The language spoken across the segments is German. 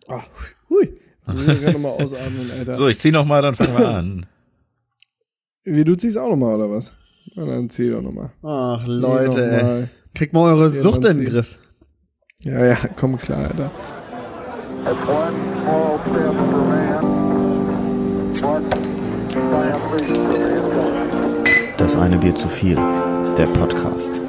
Ach, hui. Ich muss gerade nochmal ausatmen, Alter. So, ich zieh noch mal, dann fangen wir an. Wie, du ziehst auch nochmal, oder was? Na, dann zieh doch nochmal. Ach, Leute, ey. Kriegt mal eure Sucht in den Griff. Ja, komm klar, Alter. Das eine Bier zu viel. Der Podcast.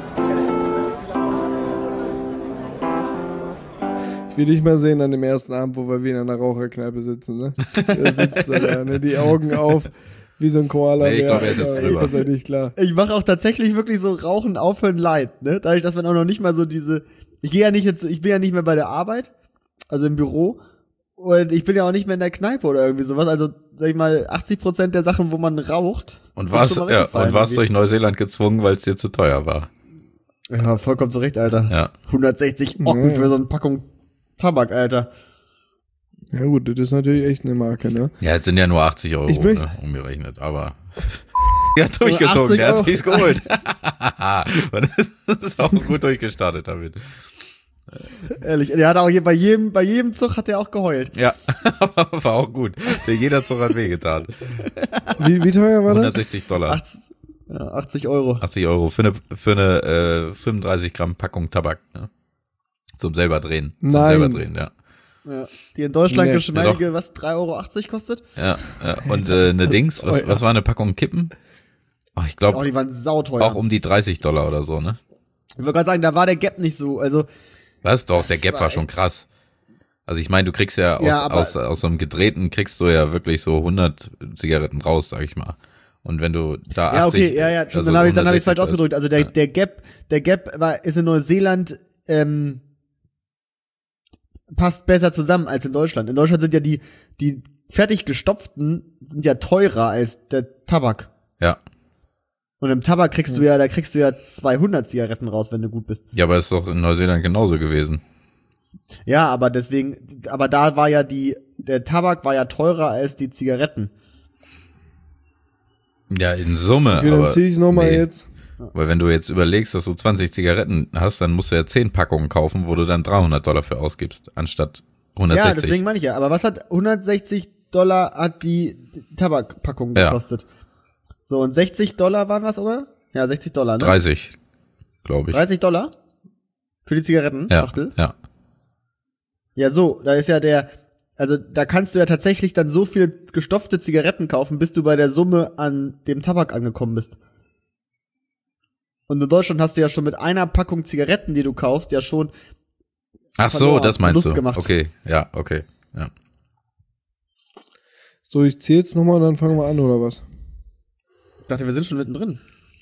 Ich will dich mal sehen an dem ersten Abend, wo wir wieder in einer Raucherkneipe sitzen, ne? Der sitzt da, ne? Die Augen auf, wie so ein Koala. Nee, ich glaube, er ist jetzt drüber. Kommt ja nicht klar. Ich mache auch tatsächlich wirklich so Rauchen aufhören leid, ne? Dadurch, dass man auch noch nicht mal so ich bin ja nicht mehr bei der Arbeit, also im Büro, und ich bin ja auch nicht mehr in der Kneipe oder irgendwie sowas. Also, sag ich mal, 80% der Sachen, wo man raucht. Und warst durch Neuseeland gezwungen, weil es dir zu teuer war. Ja, vollkommen zurecht, Alter. Ja. 160 Ocken für so eine Packung Tabak, Alter. Ja gut, das ist natürlich echt eine Marke, ne? Ja, jetzt sind ja nur 80 Euro umgerechnet, aber ja, durchgezogen, der hat sich's geholt. Und das ist auch gut durchgestartet damit. Ehrlich, der hat auch bei jedem Zug hat er auch geheult. Ja, aber war auch gut. Jeder Zug hat wehgetan. Wie teuer war das? $160. 80 Euro. 80 Euro für eine 35 Gramm Packung Tabak, ne? Zum selber drehen. Nein. Zum selber drehen, ja. Ja. Die in Deutschland geschmeidige, ja, 3,80 Euro kostet? Ja. Und eine Dings, was war eine Packung Kippen? Ach, ich glaube, die waren sauteuer. auch um die $30 oder so, ne? Ich wollte gerade sagen, da war der Gap nicht so, also. Was? Doch, der Gap war schon krass. Also ich meine, du kriegst ja aus so einem gedrehten kriegst du ja wirklich so 100 Zigaretten raus, sag ich mal. Und wenn du da 80... Ja, okay, ja, also dann habe ich falsch ausgedrückt. Also der Gap ist in Neuseeland, passt besser zusammen als in Deutschland. In Deutschland sind ja die fertig gestopften sind ja teurer als der Tabak. Ja. Und im Tabak kriegst du ja 200 Zigaretten raus, wenn du gut bist. Ja, aber ist doch in Neuseeland genauso gewesen. Ja, aber da war ja der Tabak war ja teurer als die Zigaretten. Ja, in Summe, okay, aber. Dann zieh ich nochmal jetzt. Weil wenn du jetzt überlegst, dass du 20 Zigaretten hast, dann musst du ja 10 Packungen kaufen, wo du dann $300 für ausgibst, anstatt 160. Ja, deswegen meine ich ja. Aber was hat $160 hat die Tabakpackung gekostet? Ja. So, und $60 waren das, oder? Ja, $60, ne? 30, glaube ich. $30? Für die Zigarettenschachtel? Ja. Ja, so, da ist ja also da kannst du ja tatsächlich dann so viel gestopfte Zigaretten kaufen, bis du bei der Summe an dem Tabak angekommen bist. Und in Deutschland hast du ja schon mit einer Packung Zigaretten, die du kaufst, ja schon. Ach so, das meinst du. Gemacht. Okay, ja, okay, ja. So, ich zähle jetzt nochmal und dann fangen wir an, oder was? Ich dachte, wir sind schon mittendrin.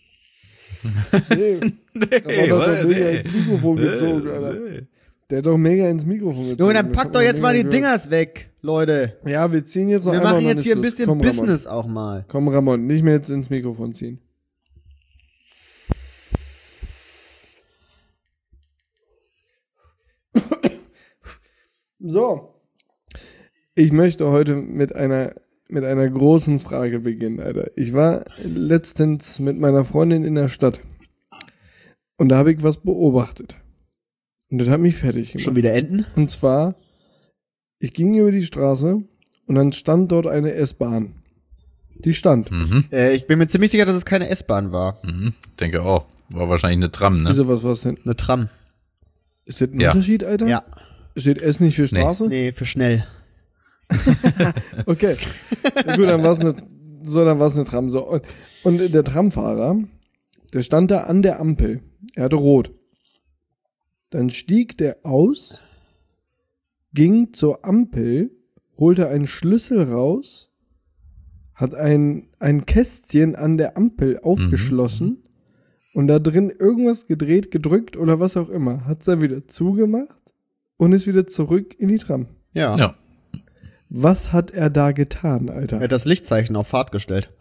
Nee, der hat doch mega ins Mikrofon gezogen, Alter. Der hat doch mega ins Mikrofon gezogen. Junge, dann packt doch jetzt mal die Dingers weg, Leute. Ja, wir ziehen jetzt noch einmal. Wir machen jetzt hier ein bisschen Business Ramon. Auch mal. Komm, Ramon, nicht mehr jetzt ins Mikrofon ziehen. So. Ich möchte heute mit einer großen Frage beginnen, Alter. Ich war letztens mit meiner Freundin in der Stadt. Und da habe ich was beobachtet. Und das hat mich fertig gemacht. Schon wieder Enten? Und zwar, ich ging über die Straße und dann stand dort eine S-Bahn. Die stand. Mhm. Ich bin mir ziemlich sicher, dass es keine S-Bahn war. Mhm. Denke auch. War wahrscheinlich eine Tram, ne? Wieso, was war's denn? Eine Tram. Ist das ein Unterschied, Alter? Ja. Steht S nicht für Straße? Nee, für schnell. Okay. Ja, gut, dann war's eine Tram. So. Und der Tramfahrer, der stand da an der Ampel. Er hatte rot. Dann stieg der aus, ging zur Ampel, holte einen Schlüssel raus, hat ein Kästchen an der Ampel aufgeschlossen und da drin irgendwas gedreht, gedrückt oder was auch immer. Hat's dann wieder zugemacht und ist wieder zurück in die Tram. Ja. Was hat er da getan, Alter? Er hat das Lichtzeichen auf Fahrt gestellt.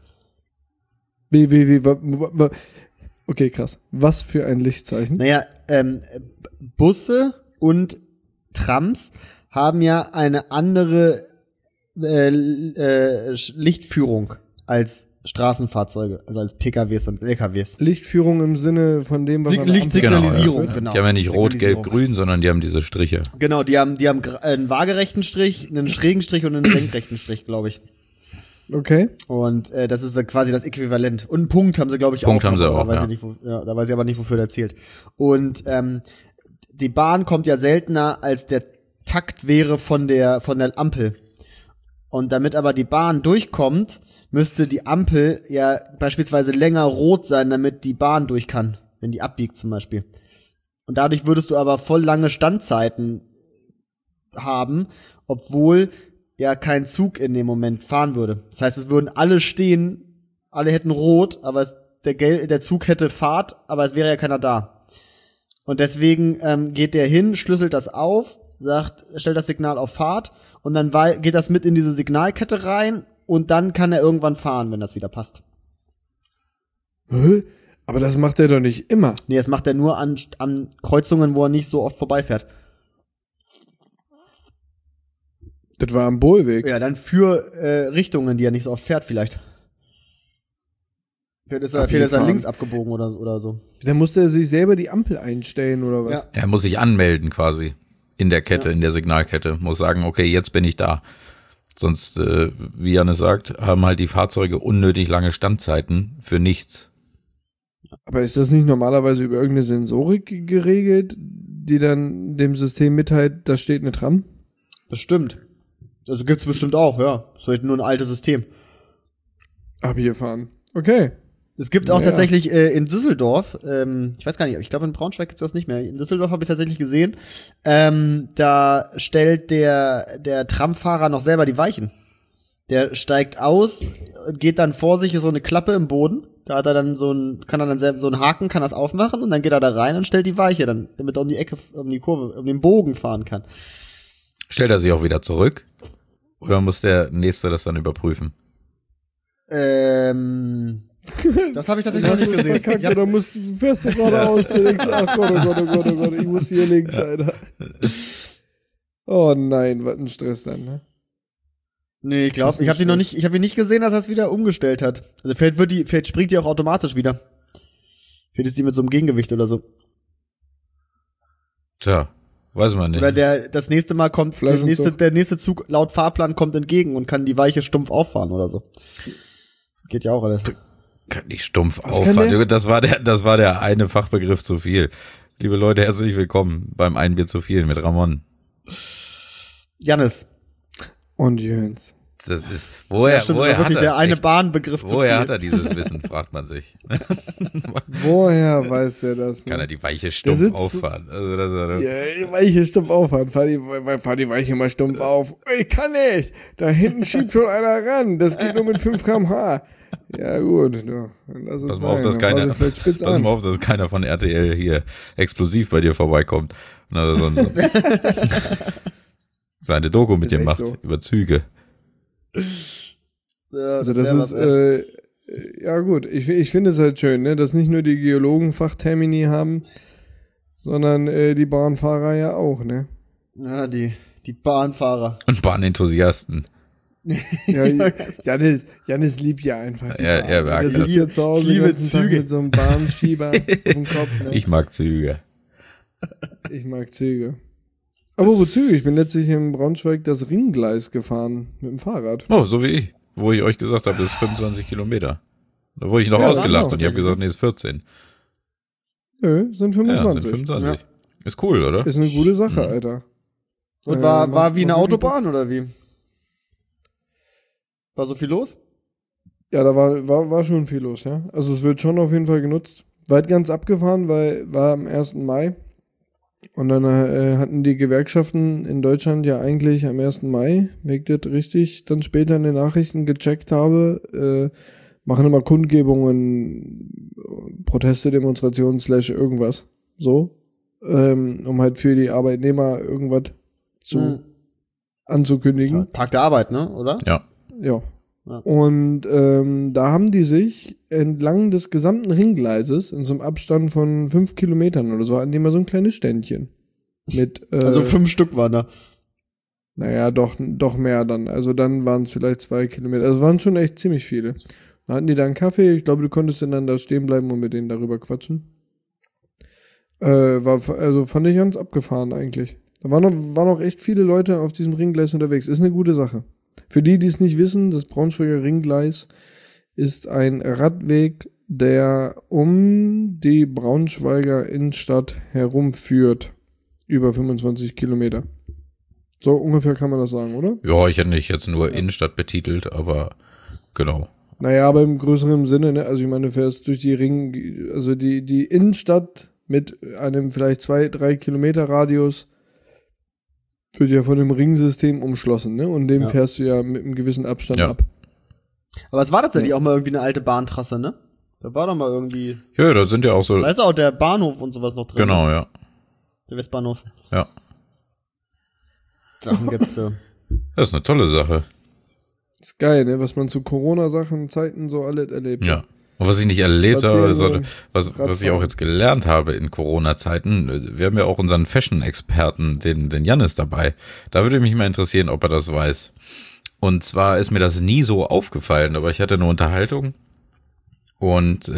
Okay, krass. Was für ein Lichtzeichen? Naja, Busse und Trams haben ja eine andere Lichtführung als Straßenfahrzeuge, also als PKWs und LKWs. Lichtführung im Sinne von dem, was Lichtsignalisierung, genau. Die haben ja nicht rot, gelb, grün, sondern die haben diese Striche. Genau, die haben einen waagerechten Strich, einen schrägen Strich und einen senkrechten Strich, glaube ich. Okay. Und das ist quasi das Äquivalent. Und einen Punkt haben sie, glaube ich, Punkt auch. Haben sie auch, da weiß ich aber nicht, wofür der zählt. Und die Bahn kommt ja seltener, als der Takt wäre von der Ampel. Und damit aber die Bahn durchkommt, müsste die Ampel ja beispielsweise länger rot sein, damit die Bahn durch kann, wenn die abbiegt zum Beispiel. Und dadurch würdest du aber voll lange Standzeiten haben, obwohl ja kein Zug in dem Moment fahren würde. Das heißt, es würden alle stehen, alle hätten rot, aber der Zug hätte Fahrt, aber es wäre ja keiner da. Und deswegen geht der hin, schlüsselt das auf, stellt das Signal auf Fahrt und dann geht das mit in diese Signalkette rein und dann kann er irgendwann fahren, wenn das wieder passt. Aber das macht er doch nicht immer. Nee, das macht er nur an Kreuzungen, wo er nicht so oft vorbeifährt. Das war am Bohlweg. Ja, dann für Richtungen, die er nicht so oft fährt vielleicht. Vielleicht ist er links abgebogen oder so. Dann musste er sich selber die Ampel einstellen oder was? Ja. Er muss sich anmelden quasi in der Kette, in der Signalkette. Muss sagen, okay, jetzt bin ich da. Sonst, wie Janne sagt, haben halt die Fahrzeuge unnötig lange Standzeiten für nichts. Aber ist das nicht normalerweise über irgendeine Sensorik geregelt, die dann dem System mitteilt, da steht eine Tram? Bestimmt. Also gibt's bestimmt auch, ja. Das ist halt nur ein altes System. Abgefahren. Okay. Es gibt auch tatsächlich in Düsseldorf, ich weiß gar nicht, ich glaube in Braunschweig gibt es das nicht mehr. In Düsseldorf habe ich tatsächlich gesehen, da stellt der Tramfahrer noch selber die Weichen. Der steigt aus und geht dann vor sich so eine Klappe im Boden. Da hat er dann kann er dann selber so einen Haken, kann das aufmachen und dann geht er da rein und stellt die Weiche dann, damit er um die Ecke, um die Kurve, um den Bogen fahren kann. Stellt er sich auch wieder zurück? Oder muss der Nächste das dann überprüfen? Das habe ich tatsächlich noch nicht gesehen. Verkackt, oder fährst du geradeaus, du denkst, ach Gott, oh Gott, ich muss hier links, Alter. Oh nein, was ein Stress dann, ne? Nee, ich glaube, ich habe ihn nicht gesehen, dass er es wieder umgestellt hat. Also vielleicht springt die auch automatisch wieder. Vielleicht ist die mit so einem Gegengewicht oder so. Tja, weiß man nicht. Oder das nächste Mal kommt, der nächste Zug laut Fahrplan kommt entgegen und kann die Weiche stumpf auffahren oder so. Geht ja auch alles. Kann nicht stumpf auffahren. Das war der eine Fachbegriff zu viel. Liebe Leute, herzlich willkommen beim Ein Bier zu viel mit Ramon. Jannis. Und Jöns. Das ist, woher Bahnbegriff zu viel. Woher hat er dieses Wissen, fragt man sich. Woher weiß er das? Kann er die Weiche stumpf auffahren? Also die Weiche stumpf auffahren. Fahr die Weiche mal stumpf auf. Ich kann nicht. Da hinten schiebt schon einer ran. Das geht nur mit 5 km/h. Ja gut. Pass mal auf, dass keiner von RTL hier explosiv bei dir vorbeikommt. So eine Doku mit dir macht so. Über Züge. Also das ist, ja gut, ich finde es halt schön, ne, dass nicht nur die Geologen Fachtermini haben, sondern die Bahnfahrer ja auch, ne? Ja, die Bahnfahrer. Und Bahnenthusiasten. Ja, Jannis liebt ja einfach. Er mag das. Hier zu Hause liebe Züge mit so einem Bahnschieber auf dem Kopf. Ne? Ich mag Züge. Aber wo Züge? Ich bin letztlich in Braunschweig das Ringgleis gefahren mit dem Fahrrad. Oh, so wie ich. Wo ich euch gesagt habe, das ist 25 Kilometer. Da wurde ich noch ausgelacht und ich habe gesagt, nee, ist 14. Nö, sind 25. Ja, sind 25. Ja. Ist cool, oder? Ist eine gute Sache, Alter. Und war wie eine Autobahn oder wie? War so viel los? Ja, da war schon viel los, ja. Also es wird schon auf jeden Fall genutzt. Weit ganz abgefahren, weil war am 1. Mai. Und dann hatten die Gewerkschaften in Deutschland ja eigentlich am 1. Mai, wenn ich das richtig dann später in den Nachrichten gecheckt habe, machen immer Kundgebungen, Proteste, Demonstrationen / irgendwas. So. Um halt für die Arbeitnehmer irgendwas anzukündigen. Ja, Tag der Arbeit, ne? Oder? Ja. Und da haben die sich entlang des gesamten Ringgleises in so einem Abstand von 5 Kilometern oder so, hatten die mal so ein kleines Ständchen. Mit, also 5 Stück waren da. Naja, doch mehr dann. Also dann waren es vielleicht 2 Kilometer. Also waren schon echt ziemlich viele. Dann hatten die da einen Kaffee. Ich glaube, du konntest dann da stehen bleiben und mit denen darüber quatschen. Also fand ich ganz abgefahren eigentlich. Da waren noch echt viele Leute auf diesem Ringgleis unterwegs. Ist eine gute Sache. Für die es nicht wissen, das Braunschweiger Ringgleis ist ein Radweg, der um die Braunschweiger Innenstadt herumführt. Über 25 Kilometer. So ungefähr kann man das sagen, oder? Ja, ich hätte nicht jetzt nur Innenstadt betitelt, aber genau. Naja, aber im größeren Sinne, ne? Also ich meine, du fährst durch die Innenstadt mit einem vielleicht 2-3 Kilometer Radius wird ja von dem Ringsystem umschlossen, ne? Und dem fährst du ja mit einem gewissen Abstand ab. Aber es war tatsächlich auch mal irgendwie eine alte Bahntrasse, ne? Da war doch mal irgendwie. Ja, da sind ja auch so. Da ist auch der Bahnhof und sowas noch drin. Genau, ja. Der Westbahnhof. Ja. Sachen gibt's da. Das ist eine tolle Sache. Ist geil, ne? Was man zu Corona-Sachen, Zeiten so alles erlebt. Ja. Und was ich nicht erlebt habe, Erzähl was ich auch jetzt gelernt habe in Corona-Zeiten, wir haben ja auch unseren Fashion-Experten, den Jannis dabei. Da würde mich mal interessieren, ob er das weiß. Und zwar ist mir das nie so aufgefallen, aber ich hatte eine Unterhaltung und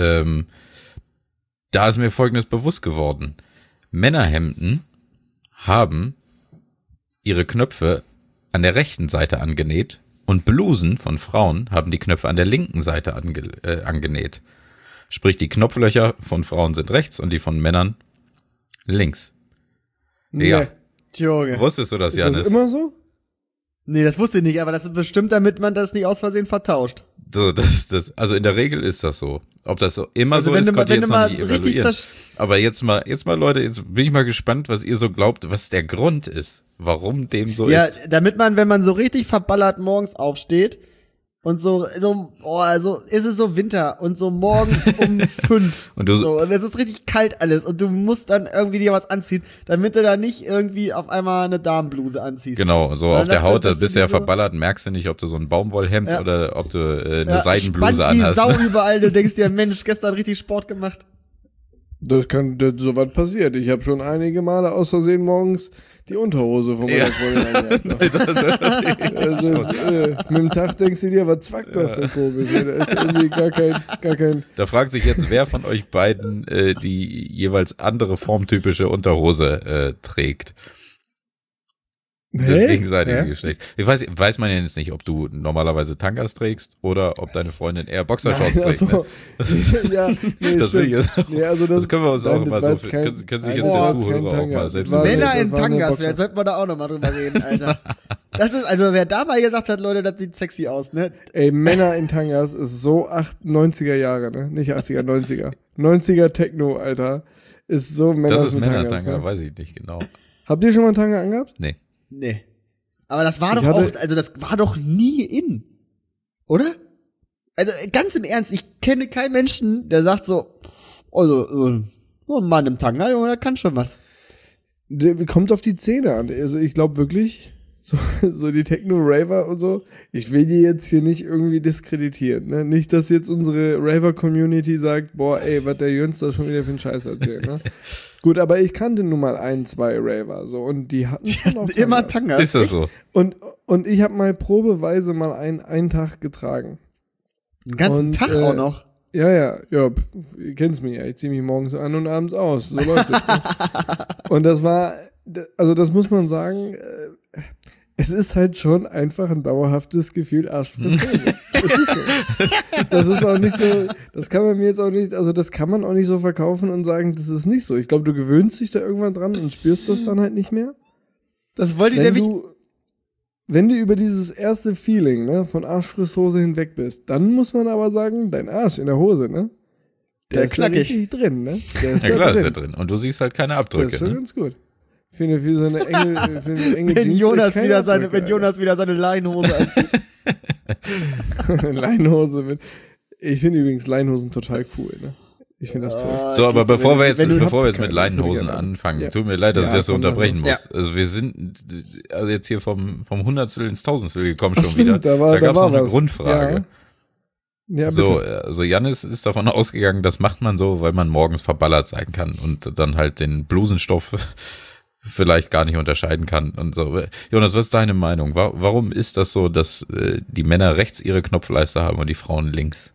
da ist mir Folgendes bewusst geworden. Männerhemden haben ihre Knöpfe an der rechten Seite angenäht und Blusen von Frauen haben die Knöpfe an der linken Seite angenäht. Sprich, die Knopflöcher von Frauen sind rechts und die von Männern links. Nee. Ja. Junge. Wusstest du das, Ist Janis? das immer so? Nee, das wusste ich nicht, aber das ist bestimmt, damit man das nicht aus Versehen vertauscht. So, also in der Regel ist das so. Ob das so immer Also so wenn ist, du mal- konnte ich wenn jetzt du noch mal nicht richtig evaluieren. Aber jetzt mal Leute, jetzt bin ich mal gespannt, was ihr so glaubt, was der Grund ist, warum dem so Ja, ist. damit man, wenn man so richtig verballert morgens aufsteht und so ist es so Winter und so morgens um 5 Und du so, und es ist richtig kalt alles und du musst dann irgendwie dir was anziehen, damit du da nicht irgendwie auf einmal eine Damenbluse anziehst. Genau, so Weil auf der das- Haut, da das bist ist du ja so- verballert, merkst du nicht, ob du so ein Baumwollhemd Ja. oder ob du eine Ja, Seidenbluse spannt wie anhast. Sau überall, du denkst dir, Mensch, gestern richtig Sport gemacht. So was passiert. Ich habe schon einige Male aus Versehen morgens die Unterhose von meiner Freundin angehabt. Das ist, mit dem Tag denkst du dir, was zwackt das so komisch? Da ist irgendwie gar kein. Da fragt sich jetzt, wer von euch beiden die jeweils andere formtypische Unterhose trägt. Das gegenseitige Geschlecht. Ich weiß man jetzt nicht, ob du normalerweise Tangas trägst oder ob deine Freundin eher Boxershorts Nein, trägt. Ne? also, ja, nee, Das will ich stimmt. jetzt auch. Nee, also Das können wir uns auch nein, mal das war so, jetzt kein- können sich nein, jetzt das war der jetzt Zuhörer kein auch Tanga. mal selbst Das war- überlegen. Männer das in war eine Tangas, Boxer. vielleicht sollten wir da auch nochmal drüber reden, Alter. Das ist, also wer da mal gesagt hat, Leute, das sieht sexy aus, ne? Ey, Männer in Tangas ist so 90er Jahre, ne? Nicht 80er, 90er. 90er Techno, Alter. Ist so Männer Das ist mit Tangas. Männertanga, Ne? weiß ich nicht genau. Habt ihr schon mal einen Tanga angehabt? Nee. Nee. Aber das war Ich doch auch, hatte- also das war doch nie in. Oder? Also ganz im Ernst, ich kenne keinen Menschen, der sagt so, also, so ein Mann im Tanga, Junge, der kann schon was. Kommt auf die Szene an. Also ich glaube wirklich, so die Techno-Raver und so, ich will die jetzt hier nicht irgendwie diskreditieren. Ne? Nicht, dass jetzt unsere Raver-Community sagt, boah, ey, was der Jöns da schon wieder für einen Scheiß erzählt. Ne? Gut, aber ich kannte nun mal 2 Raver so und die hatten schon auch Immer Tangas. Tanga. Ist das so? Und ich habe mal probeweise mal einen Tag getragen. Den ganzen Und, Tag auch noch. Ja, ihr kennt's mich ja. Ich zieh mich morgens an und abends aus. So läuft es. Ne? Und das war, also das muss man sagen, es ist halt schon einfach ein dauerhaftes Gefühl Arschfresse. Es ist so. Das ist auch nicht so, das kann man mir jetzt auch nicht, also das kann man auch nicht so verkaufen und sagen, das ist nicht so. Ich glaube, du gewöhnst dich da irgendwann dran und spürst das dann halt nicht mehr. Das wollte ich Wenn nämlich. wenn du über dieses erste Feeling, ne, von Arschfrisshose hinweg bist, dann muss man aber sagen, dein Arsch in der Hose, ne? Der ist da knackig. richtig drin, ne? Der ist Ja da klar, ist drin. der drin. Und du siehst halt keine Das ist Abdrücke. schon Ne? ganz gut. Ich finde, für so eine enge, Wenn Jeans Jonas keine wieder seine, Abdrücke, wenn Jonas wieder seine Leinhose anzieht. Alter. Eine Leinhose mit. Ich finde übrigens Leinhosen total cool, ne? Ich finde das toll. So, aber geht's, bevor wir jetzt wenn du- mit keine, Leinenhosen ich hätte gerne. anfangen, Ja. tut mir leid, dass ich Ja, das so komm, unterbrechen mach muss. Also wir sind also jetzt hier vom Hundertstel ins Tausendstel gekommen Ach, schon stimmt, wieder. da war gab's noch eine was. Grundfrage. Ja, bitte. So, also Jannis ist davon ausgegangen, das macht man so, weil man morgens verballert sein kann und dann halt den Blusenstoff vielleicht gar nicht unterscheiden kann und so. Jonas, was ist deine Meinung? Warum ist das so, dass die Männer rechts ihre Knopfleiste haben und die Frauen links?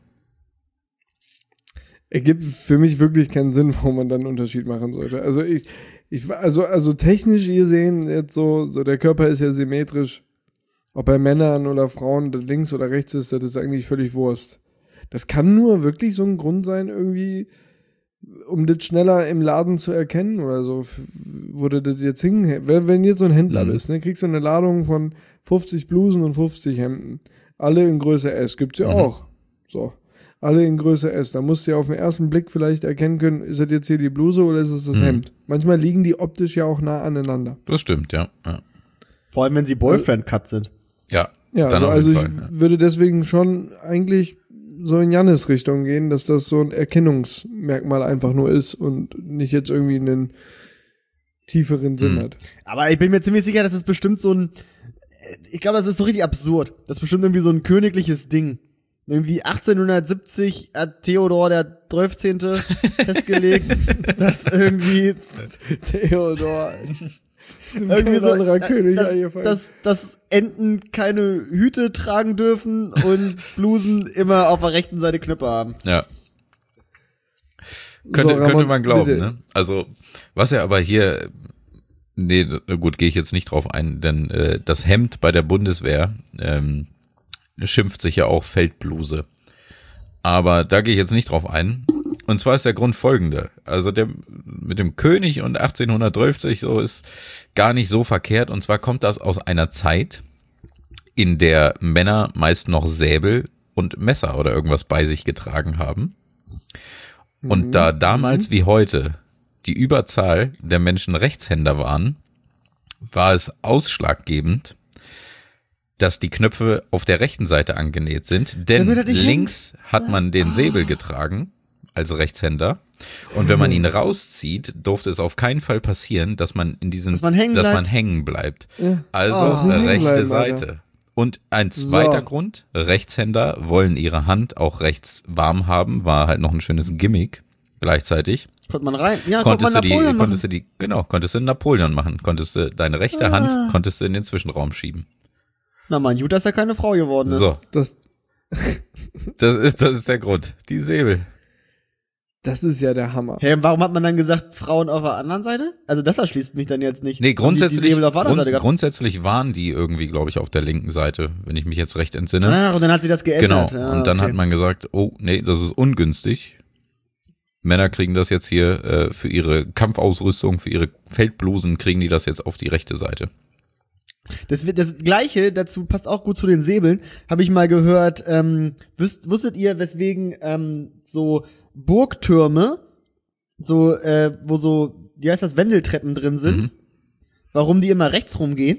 Ergibt für mich wirklich keinen Sinn, warum man dann einen Unterschied machen sollte. Also also technisch gesehen, jetzt so der Körper ist ja symmetrisch. Ob bei Männern oder Frauen links oder rechts ist, das ist eigentlich völlig Wurst. Das kann nur wirklich so ein Grund sein, irgendwie, um das schneller im Laden zu erkennen oder so, wurde das jetzt wenn jetzt so ein Händler bist, ne, kriegst du eine Ladung von 50 Blusen und 50 Hemden. Alle in Größe S, gibt's ja auch. So. Alle in Größe S. Da musst du ja auf den ersten Blick vielleicht erkennen können, ist das jetzt hier die Bluse oder ist es das Hemd? Manchmal liegen die optisch ja auch nah aneinander. Das stimmt, ja. Vor allem, wenn sie Boyfriend-Cut sind. Ja, ja, dann also auf ich jeden Fall, würde deswegen schon eigentlich so in Jannes Richtung gehen, dass das so ein Erkennungsmerkmal einfach nur ist und nicht jetzt irgendwie einen tieferen Sinn hat. Aber ich bin mir ziemlich sicher, das ist bestimmt so ein, ich glaube, das ist so richtig absurd. Das ist bestimmt irgendwie so ein königliches Ding. Irgendwie 1870 hat Theodor der 12. festgelegt, dass irgendwie Theodor. irgendwie so, anderer König eingefallen. dass Enten keine Hüte tragen dürfen und Blusen immer auf der rechten Seite Knöpfe haben. Ja. Könnte Ramon, man glauben, bitte. ne? Also, was ja aber hier, nee, gut, gehe ich jetzt nicht drauf ein, denn das Hemd bei der Bundeswehr schimpft sich ja auch Feldbluse. Aber da gehe ich jetzt nicht drauf ein. Und zwar ist der Grund folgende. Also der mit dem König und 1830 so ist gar nicht so verkehrt. Und zwar kommt das aus einer Zeit, in der Männer meist noch Säbel und Messer oder irgendwas bei sich getragen haben. Und da damals wie heute die Überzahl der Menschen Rechtshänder waren, war es ausschlaggebend, dass die Knöpfe auf der rechten Seite angenäht sind. Denn Damit er nicht links hat man den Säbel getragen als Rechtshänder. Und wenn man ihn rauszieht, durfte es auf keinen Fall passieren, dass man in diesen, Dass man hängen bleibt. Ja. Also hängen rechte bleiben, Seite. Alter. Und ein zweiter So. Grund, Rechtshänder wollen ihre Hand auch rechts warm haben, war halt noch ein schönes Gimmick gleichzeitig. Konnte man rein. Ja, Konntest du Napoleon machen. konntest du Napoleon machen, konntest du deine rechte Hand, konntest du in den Zwischenraum schieben. Na man, gut, dass er keine Frau geworden ist. So, Das das ist der Grund. Die Säbel. ist ja der Hammer. Hey, warum hat man dann gesagt, Frauen auf der anderen Seite? Also das erschließt mich dann jetzt nicht. Nee, Die grundsätzlich, Säbel auf der anderen Seite gehabt. grundsätzlich waren die irgendwie, glaube ich, auf der linken Seite, wenn ich mich jetzt recht entsinne. Ach, und dann hat sie das Genau. geändert. Und dann hat man gesagt, oh, nee, das ist ungünstig. Männer kriegen das jetzt hier für ihre Kampfausrüstung, für ihre Feldblusen, kriegen die das jetzt auf die rechte Seite. Das Gleiche, dazu passt auch gut zu den Säbeln, habe ich mal gehört, wusstet ihr, weswegen so Burgtürme, so, wo so, wie heißt das, Wendeltreppen drin sind, warum die immer rechts rumgehen?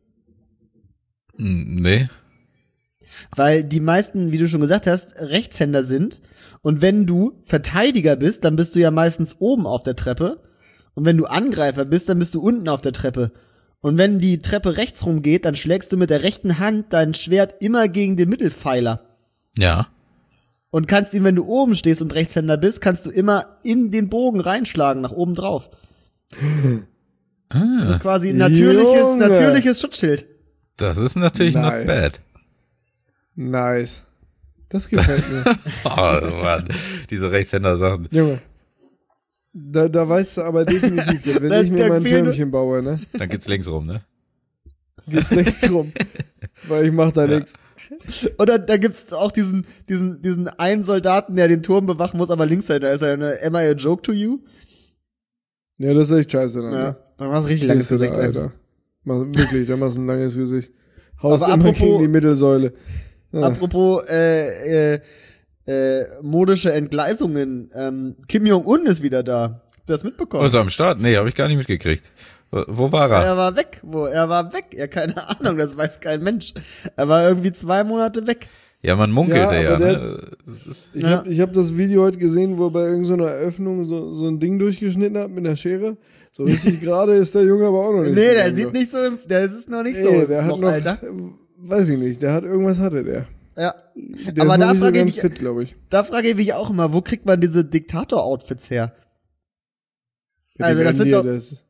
Nee. Weil die meisten, wie du schon gesagt hast, Rechtshänder sind. Und wenn du Verteidiger bist, dann bist du ja meistens oben auf der Treppe. Und wenn du Angreifer bist, dann bist du unten auf der Treppe. Und wenn die Treppe rechts rumgeht, dann schlägst du mit der rechten Hand dein Schwert immer gegen den Mittelpfeiler. Ja. Und kannst ihn, wenn du oben stehst und Rechtshänder bist, kannst du immer in den Bogen reinschlagen, nach oben drauf. Das ist quasi ein Junge. natürliches Schutzschild. Das ist natürlich not Nice. bad. Nice. Das gefällt mir. Oh Mann, diese Rechtshänder-Sachen. Junge. Da weißt du aber definitiv, wenn Das ich mir mal ein fehlt- Türmchen baue, ne, Dann geht's links rum, ne? geht's rechts rum. Weil ich mach da nix. Oder da gibt's auch diesen einen Soldaten, der den Turm bewachen muss, aber links ist er eine Am I a joke to you? Ja, das ist echt scheiße dann. Ja, Ne? da war ein richtig langes Stehst du Gesicht. da, Alter. Alter. Wirklich, da machst du ein langes Gesicht. Haust Aber immer apropos- gegen die Mittelsäule. Ja. Apropos modische Entgleisungen, Kim Jong-un ist wieder da. Hast du das mitbekommen? Ist er am Start? Nee, habe ich gar nicht mitgekriegt. Wo war er? Er war weg. Er war weg. Ja, keine Ahnung, das weiß kein Mensch. Er war irgendwie 2 Monate weg. Ja, man munkelte Ja, ja. aber der Ne? Das ist, Ich hab das Video heute gesehen, wo er bei irgendeiner Eröffnung so ein Ding durchgeschnitten hat mit einer Schere. So richtig gerade ist der Junge aber auch noch nicht. Nee, der gegangen, sieht so. nicht so, der ist noch nicht Nee, so der hat noch, Alter. weiß ich nicht, irgendwas hatte der. Ja. Der Aber ist noch da nicht so frage ganz ich, fit, glaube ich. da frage ich mich auch immer, wo kriegt man diese Diktator-Outfits her? Also das sind doch,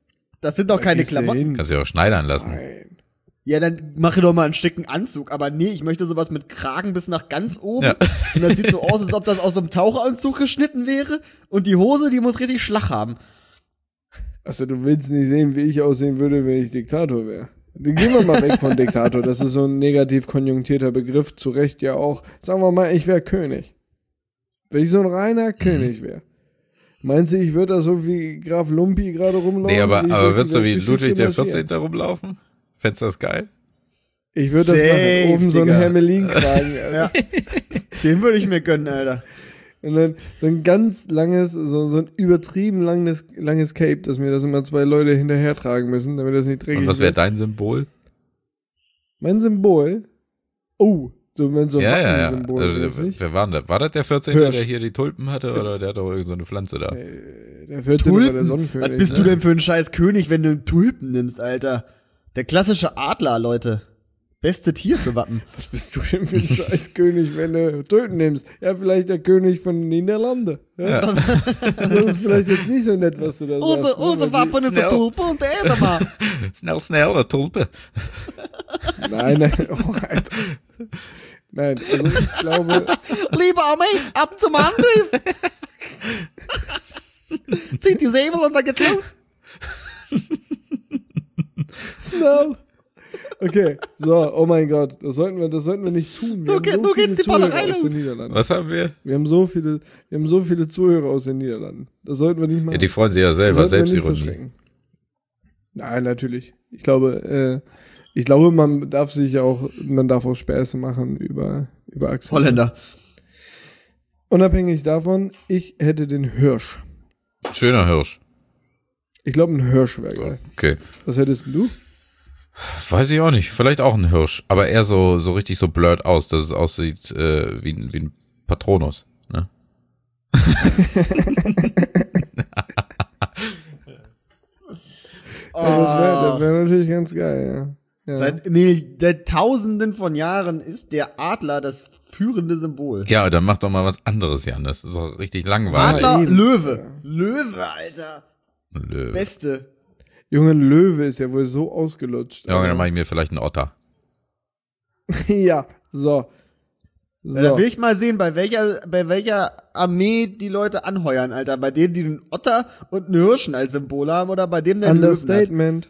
Das sind doch keine gehst du Klamotten. hin. Kannst du ja auch schneidern lassen. Nein. Ja, dann mache doch mal einen schicken Anzug. Aber nee, ich möchte sowas mit Kragen bis nach ganz oben. Ja. Und das sieht so aus, als ob das aus so einem Taucheranzug geschnitten wäre. Und die Hose, die muss richtig Schlag haben. Also du willst nicht sehen, wie ich aussehen würde, wenn ich Diktator wäre. Gehen wir mal weg von Diktator. Das ist so ein negativ konjunktierter Begriff. Zu Recht ja auch. Sagen wir mal, ich wäre König. Wenn ich so ein reiner König wäre. Meinst du, ich würde da so wie Graf Lumpi gerade rumlaufen? Nee, aber würdest du wie Geschichte Ludwig der marschieren? 14. rumlaufen? Fändest du das geil? Ich würde das Safe, machen. Oben so einen Digga. Hermelin-Kragen. Alter. Ja. Den würde ich mir gönnen, Alter. Und dann so ein ganz langes, so ein übertrieben langes Cape, dass mir das immer 2 Leute hinterher tragen müssen, damit das nicht dreckig Und was wäre wird. dein Symbol? Mein Symbol? Oh, so ein Ja. Symbol. Also, wer war denn das? War das der 14., Hirsch. der hier die Tulpen hatte, oder der hat doch irgend so eine Pflanze da? Der 14. war der Tulpen? Sonnenkönig. Was bist du denn für ein scheiß König, wenn du Tulpen nimmst, Alter? Der klassische Adler, Leute. Beste Tier für Wappen. Was bist du denn für ein scheiß König, wenn du Töten nimmst? Ja, vielleicht der König von den Niederlanden. Ja? Das ist vielleicht jetzt nicht so nett, was du da sagst. Unser Wappen ist Schnell. eine Tulpe und der Edelmann. Schnell, eine Tulpe. Nein, oh, Alter. Nein, also ich glaube, Lieber Armee, ab zum Angriff. Zieht die Säbel und dann geht's los. schnell. Okay, so, oh mein Gott, das sollten wir nicht tun. Wir haben Du geht's die Zuhörer Ballerei aus den los. Niederlanden. Was haben wir? Wir haben so viele Zuhörer aus den Niederlanden. Das sollten wir nicht machen. Ja, die freuen sich ja Das selber, sollten wir nicht Selbstironie. verschrecken. Nein, natürlich. Ich glaube, man darf auch Späße machen über Akzente. Holländer. Unabhängig davon, ich hätte den Hirsch. Schöner Hirsch. Ich glaube, ein Hirsch wäre geil. Okay. Was hättest du? Weiß ich auch nicht. Vielleicht auch ein Hirsch, aber eher so richtig so blurred aus, dass es aussieht wie ein Patronus. Ne? Das wäre natürlich ganz geil, ja. Seit Tausenden von Jahren ist der Adler das führende Symbol. Ja, dann mach doch mal was anderes, Jan. Das ist doch richtig langweilig. Adler, eben. Löwe. Löwe, Alter. Löwe. Beste. Junge, Löwe ist ja wohl so ausgelutscht. Ja, dann mache ich mir vielleicht einen Otter. Ja, so. Da will ich mal sehen, bei welcher Armee die Leute anheuern, Alter. Bei denen, die einen Otter und einen Hirschen als Symbol haben, oder bei dem, der einen Löwen hat. Understatement.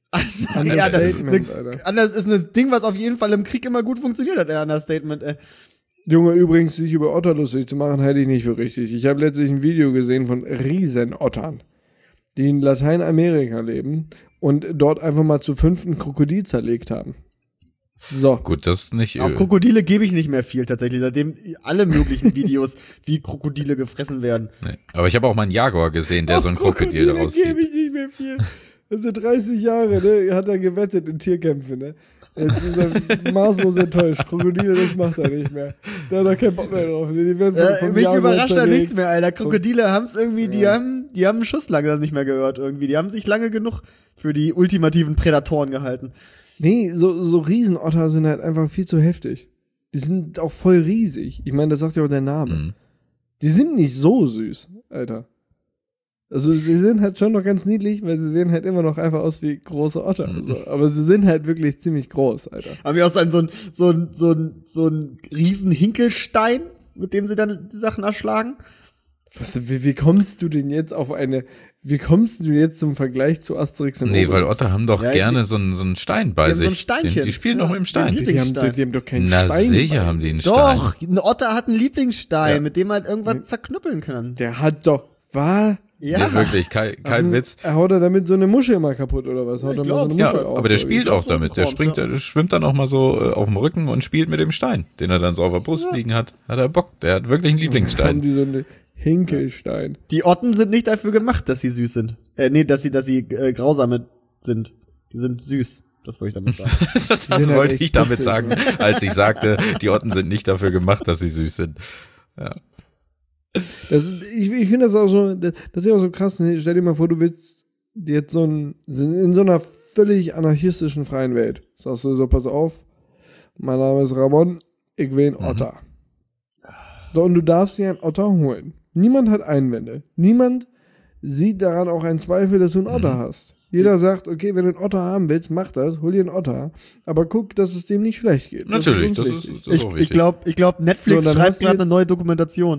Ja, Understatement, Alter. Anders ist ein Ding, was auf jeden Fall im Krieg immer gut funktioniert hat, der Understatement, ey. Junge, übrigens, sich über Otter lustig zu machen, halte ich nicht für richtig. Ich habe letztlich ein Video gesehen von Riesenottern, die in Lateinamerika leben und dort einfach mal zu 5 ein Krokodil zerlegt haben. So. Gut, das ist nicht Auf Krokodile gebe ich nicht mehr viel, tatsächlich, seitdem alle möglichen Videos, wie Krokodile gefressen werden. Nee. Aber ich habe auch mal einen Jaguar gesehen, der so ein Krokodil daraus gebe zieht. ich nicht mehr viel. Das sind 30 Jahre, ne? Hat er gewettet in Tierkämpfen, ne? Jetzt ist er maßlos enttäuscht. Krokodile, das macht er nicht mehr. Da hat er keinen Bock mehr drauf. Die werden vom Mich Jaguar überrascht da zerlegt. nichts mehr, Alter. Krokodile haben's irgendwie, die haben einen Schuss langsam nicht mehr gehört irgendwie. Die haben sich lange genug für die ultimativen Prädatoren gehalten. Nee, so Riesenotter sind halt einfach viel zu heftig. Die sind auch voll riesig. Ich meine, das sagt ja auch der Name. Mhm. Die sind nicht so süß, Alter. Also sie sind halt schon noch ganz niedlich, weil sie sehen halt immer noch einfach aus wie große Otter. So. Aber sie sind halt wirklich ziemlich groß, Alter. Haben wir auch so ein riesen Hinkelstein, mit dem sie dann die Sachen erschlagen? Wie kommst du denn jetzt wie kommst du jetzt zum Vergleich zu Asterix und Nee, weil Obelix? Otter haben doch Ja, gerne so einen Stein bei die haben so sich. ein Steinchen. Die spielen doch mit dem Stein. Ja, Die haben doch keinen Na Stein sicher bei. haben die einen Stein. Doch, ein Otter hat einen Lieblingsstein, Ja. mit dem halt irgendwas zerknüppeln kann. Der hat doch, was? Ja, wirklich, kein Witz. Er haut er damit so eine Muschel mal kaputt oder was? Haut er mal so eine Ja, Muschel auf? aber der oder spielt wie? auch damit. Der schwimmt dann auch mal so auf dem Rücken und spielt mit dem Stein, den er dann so auf der Brust liegen hat. Hat er Bock. Der hat wirklich einen Haben Lieblingsstein. die so eine Hinkelstein. Die Otten sind nicht dafür gemacht, dass sie süß sind. dass sie grausame sind. Die sind süß. Das wollte ich damit sagen. Das sind halt wollte echt ich damit putzig, sagen, als ich sagte, die Otten sind nicht dafür gemacht, dass sie süß sind. Ja. Ich finde das auch so, das ist ja auch so krass. Stell dir mal vor, du willst jetzt in so einer völlig anarchistischen freien Welt. Sagst du so, pass auf, mein Name ist Ramon, ich will einen Otter. So, und du darfst dir einen Otter holen. Niemand hat Einwände. Niemand sieht daran auch einen Zweifel, dass du einen Otter hast. Jeder sagt, okay, wenn du einen Otter haben willst, mach das, hol dir einen Otter. Aber guck, dass es dem nicht schlecht geht. Natürlich, das uns ist wichtig. auch Ich wichtig. glaube, Netflix So, dann schreibt hast du gerade eine jetzt- neue Dokumentation.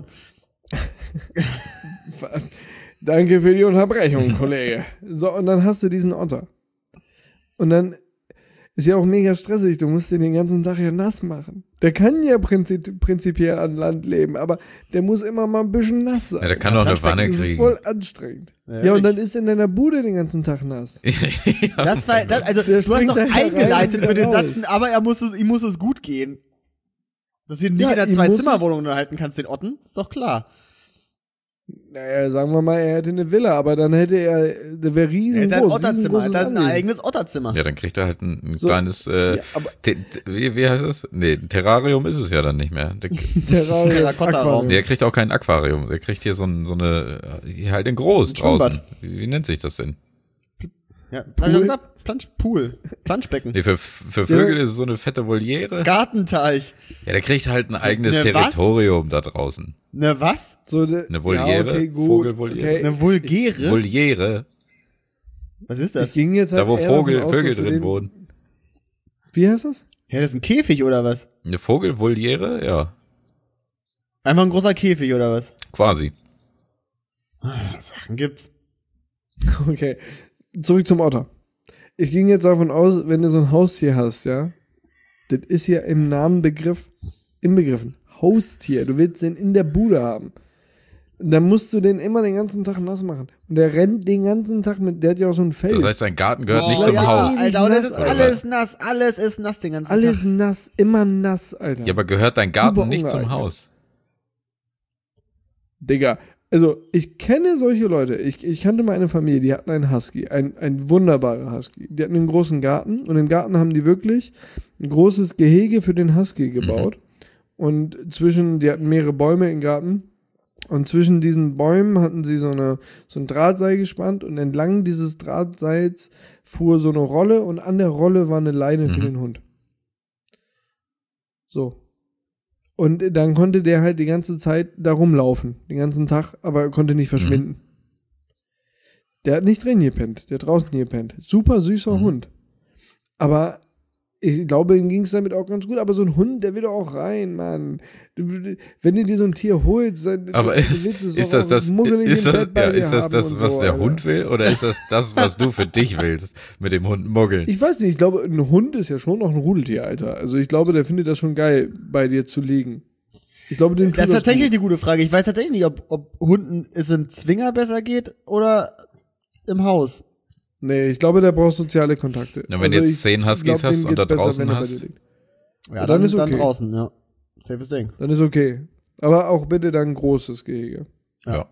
Danke für die Unterbrechung, Kollege. So, und dann hast du diesen Otter. Und dann ist ja auch mega stressig. Du musst den ganzen Tag ja nass machen. Der kann ja prinzipiell an Land leben, aber der muss immer mal ein bisschen nass sein. Ja, der kann doch eine Wanne Das ist kriegen. voll anstrengend. Ja, und dann ist in deiner Bude den ganzen Tag nass. Also Der du hast springt doch da herein eingeleitet und mit den wieder raus. Sätzen, aber ihm muss es gut gehen. Dass du ihn nicht Ja, in der ihm muss Zwei-Zimmer-Wohnung unterhalten kannst, den Otten, ist doch klar. Naja, sagen wir mal, er hätte eine Villa, aber dann hätte der wäre Er hat ein riesengroß. Otterzimmer, er riesengroßes hat ein Anwesen. eigenes Otterzimmer. Ja, dann kriegt er halt ein So. kleines, Ja, aber wie heißt das? Nee, Terrarium ist es ja dann nicht mehr. Terrarium, Terrakotta-Raum. Aquarium. Der kriegt auch kein Aquarium. Der kriegt hier so eine, hier halt in groß Ein Schwimmbad. draußen. Wie nennt sich das denn? Ja, hab ich Pool? doch gesagt, Pool, Planschbecken, Nee, für Vögel ist es so eine fette Voliere. Gartenteich. Ja, der kriegt halt ein eigenes Ne, was? Territorium da draußen. Ne, was? So Eine Voliere, Ja, okay, gut. Vogelvoliere. Okay. Eine Vulgäre? Voliere, Was ist Ich das? ging jetzt halt da wo eher davon Vögel aus, dass du drin den- wohnen. Wie heißt das? Ja, das ist ein Käfig oder was? Eine Vogelvoliere? Ja, Einfach ein großer Käfig oder was? quasi. Sachen gibt's. Okay. Zurück zum Otter. Ich ging jetzt davon aus, wenn du so ein Haustier hast, ja, das ist ja im Namen inbegriffen. Haustier. Du willst den in der Bude haben. Dann musst du den immer den ganzen Tag nass machen. Und der rennt den ganzen Tag der hat ja auch so ein Fell. Das heißt, dein Garten gehört nicht Oh, zum ja, Haus. Alter, und das ist Nass, alles nass, alles ist nass den ganzen Alles Tag. nass, immer nass, Alter. Ja, aber gehört dein Garten Super nicht zum ungeeignet. Haus? Digga, also ich kenne solche Leute. Ich kannte mal eine Familie, die hatten einen Husky, ein wunderbarer Husky. Die hatten einen großen Garten und im Garten haben die wirklich ein großes Gehege für den Husky gebaut. Und die hatten mehrere Bäume im Garten und zwischen diesen Bäumen hatten sie so ein Drahtseil gespannt und entlang dieses Drahtseils fuhr so eine Rolle und an der Rolle war eine Leine für den Hund. So. Und dann konnte der halt die ganze Zeit da rumlaufen, den ganzen Tag, aber er konnte nicht verschwinden. Der hat nicht drin gepennt, der hat draußen gepennt. Super süßer Hund. Aber ich glaube, ihm ging es damit auch ganz gut. Aber so ein Hund, der will doch auch rein, Mann. Wenn du dir so ein Tier holst, dann Aber du ist willst es das doch auch das, muggelig ist im das, Bett bei ja, dir ist das, haben das und was so, der Alter. Hund will? Oder ist das, was du für dich willst, mit dem Hund muggeln? Ich weiß nicht, ich glaube, ein Hund ist ja schon noch ein Rudeltier, Alter. Also ich glaube, der findet das schon geil, bei dir zu liegen. Ich glaube, dem tut Das ist tatsächlich gut. die gute Frage. Ich weiß tatsächlich nicht, ob Hunden es im Zwinger besser geht oder im Haus. Nee, ich glaube, der braucht soziale Kontakte. Na, wenn du jetzt 10 Huskies glaub, dem hast und geht's da besser, draußen wenn er bei hast. dir liegt. Ja, dann ist okay. Dann draußen, ja. Safes Ding. Dann ist okay. Aber auch bitte dann ein großes Gehege. Ja.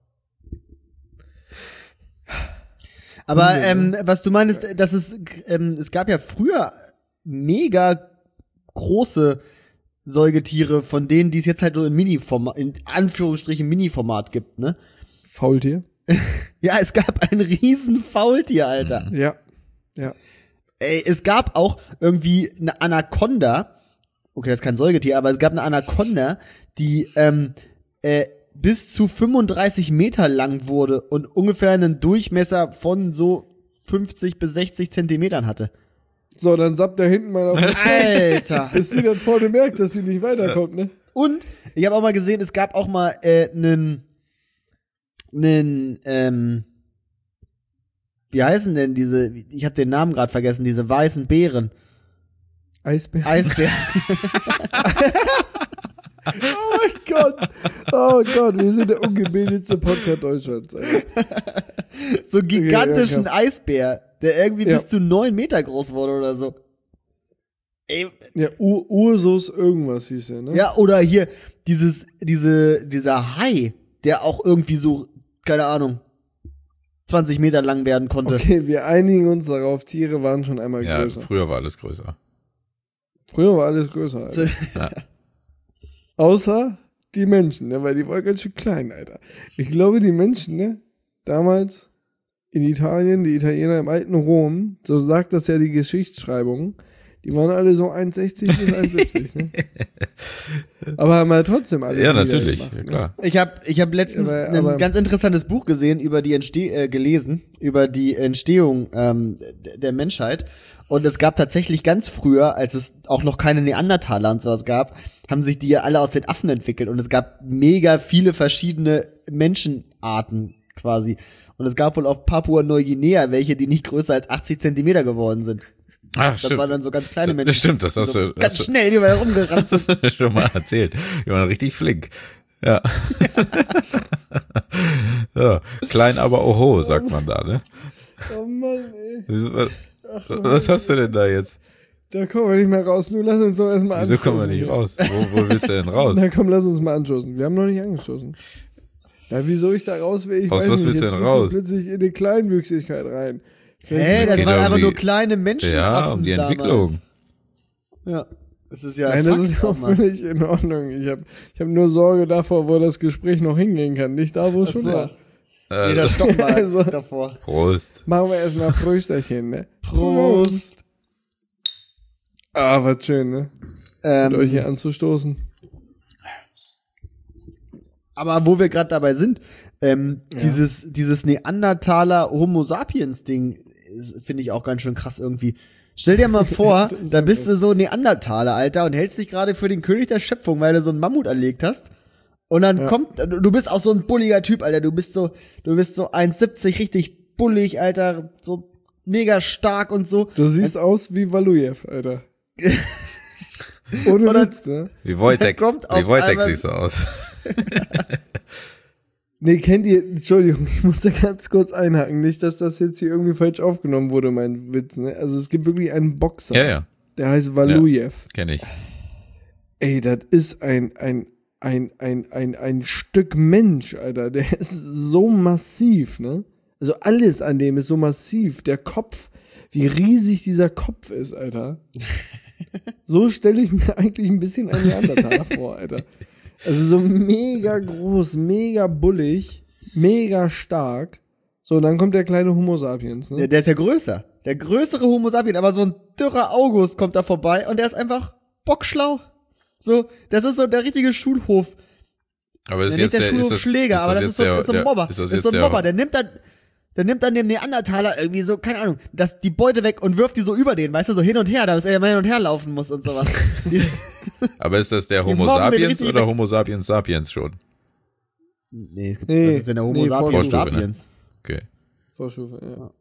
Aber Hunde, was du meinst, dass es gab ja früher mega große Säugetiere, von denen, die es jetzt halt nur in Anführungsstrichen Mini-Format gibt, ne? Faultier? Ja, es gab ein riesen Faultier, Alter. Ja. Ja. Ey, es gab auch irgendwie eine Anaconda. Okay, das ist kein Säugetier, aber es gab eine Anaconda, die bis zu 35 Meter lang wurde und ungefähr einen Durchmesser von so 50 bis 60 Zentimetern hatte. So, dann sappt er hinten mal auf den Alter! bis die dann vorne merkt, dass sie nicht weiterkommt, ne? Und ich habe auch mal gesehen, es gab auch mal wie heißen denn diese, ich habe den Namen gerade vergessen, diese weißen Beeren. Eisbär. Eisbären. Oh Gott, wir sind der ungebildetste Podcast Deutschlands. Alter. So einen gigantischen krass. Eisbär, der irgendwie Ja. bis zu 9 Meter groß wurde oder so. Ey, Ja, Ursus irgendwas hieß er, ne? ja, oder hier dieser Hai, der auch irgendwie so, keine Ahnung, 20 Meter lang werden konnte. Okay, wir einigen uns darauf, Tiere waren schon einmal Ja, größer. früher war alles größer. Früher war alles größer, Alter. Ja. Außer die Menschen, ne? Weil die waren ganz schön klein, Alter. Ich glaube, die Menschen, ne? Damals in Italien, die Italiener im alten Rom, so sagt das ja die Geschichtsschreibung, Die waren alle so 1,60 bis 1,70, ne? Aber haben halt trotzdem alles Ja, wieder natürlich, gemacht, ja, ne? klar. Ich hab letztens Aber- ein ganz interessantes Buch gesehen über die gelesen über die Entstehung der Menschheit. Und es gab tatsächlich ganz früher, als es auch noch keine Neandertaler und sowas gab, haben sich die ja alle aus den Affen entwickelt. Und es gab mega viele verschiedene Menschenarten quasi. Und es gab wohl auf Papua-Neuguinea welche, die nicht größer als 80 Zentimeter geworden sind. Ach, Das stimmt. waren dann so ganz kleine Menschen. Das stimmt, das die hast so du ganz schnell überall rumgerannt das sind. hast du schon mal erzählt. Die waren richtig flink. Ja. Ja. Klein, aber oho, sagt man da, ne? Oh Mann, ey. Was hast du denn da jetzt? Da kommen wir nicht mehr raus. Nur lass uns doch erstmal Wieso anstoßen. kommen wir nicht hier. raus? Wo willst du denn raus? Na komm, lass uns mal anstoßen. Wir haben noch nicht angestoßen. Ja, wieso ich da raus will, ich Aus weiß was nicht. willst du Jetzt denn sitzt du raus? plötzlich in die Kleinwüchsigkeit rein. Hä, das Geht waren um einfach die- nur kleine Menschenaffen Ja, um die damals. Entwicklung. Ja. Das ist ja Nein, das Fakt ist auch Mann. völlig in Ordnung. Ich hab nur Sorge davor, wo das Gespräch noch hingehen kann. Nicht da, wo es Ach schon so. war. Nee, da stoppen wir Also- davor. Prost. Machen wir erstmal Prösterchen, ne? Prost. Ah, was schön, ne? Mit euch hier anzustoßen. Aber wo wir gerade dabei sind, dieses Neandertaler Homo Sapiens Ding finde ich auch ganz schön krass irgendwie. Stell dir mal vor, da bist du so Neandertaler, Alter, und hältst dich gerade für den König der Schöpfung, weil du so einen Mammut erlegt hast. Und dann kommt, du bist auch so ein bulliger Typ, Alter, du bist so 1,70, richtig bullig, Alter, so mega stark und so. Du siehst aus wie Valujew, Alter. Ohne Oder- Witz, ne? Wie Wojtek, kommt auf wie Wojtek einmal- siehst du aus. Nee, kennt ihr, Entschuldigung, ich muss da ganz kurz einhaken. Nicht, dass das jetzt hier irgendwie falsch aufgenommen wurde, mein Witz, ne? Also es gibt wirklich einen Boxer, Ja, ja, der heißt Valujew. kenne ich. Ey, das ist ein Stück Mensch, Alter. Der ist so massiv, ne? Also alles an dem ist so massiv. Der Kopf, wie riesig dieser Kopf ist, Alter. So stelle ich mir eigentlich ein bisschen einen Neandertaler vor, Alter. Also so mega groß, mega bullig, mega stark. So, und dann kommt der kleine Homo sapiens, ne? Der ist ja größer. Der größere Homo Sapien, aber so ein dürrer August kommt da vorbei und der ist einfach bockschlau. So, das ist so der richtige Schulhof. Aber ist Ja, nicht jetzt der ist das, Schulhofschläger, aber das ist so ein Mobber. Ist das ist jetzt so ein der, Mobber, der nimmt dann dem Neandertaler irgendwie so, keine Ahnung, die Beute weg und wirft die so über den, weißt du, so hin und her, damit er immer hin und her laufen muss und sowas. aber ist das der Homo mobben den sapiens richtig oder weg. Homo sapiens sapiens schon? Nee, es gibt, Nee, was ist denn der Homo nee, Sapiens Vorstufe, ne? Sapiens? Okay. Vorstufe, ja. Ja.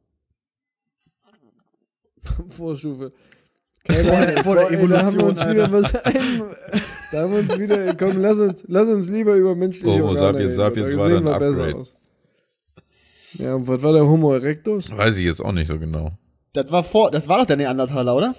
Vorstufe. Vor der Boah, ey, da haben wir Evolution, uns wieder Alter. was da haben wir uns wieder, komm, lass uns lieber über menschliche Homo Organe sapiens reden, sapiens da war sehen dann wir ein besser Upgrade. aus. Ja, und was war der Homo erectus? Weiß ich jetzt auch nicht so genau. Das war doch der Neandertaler, oder?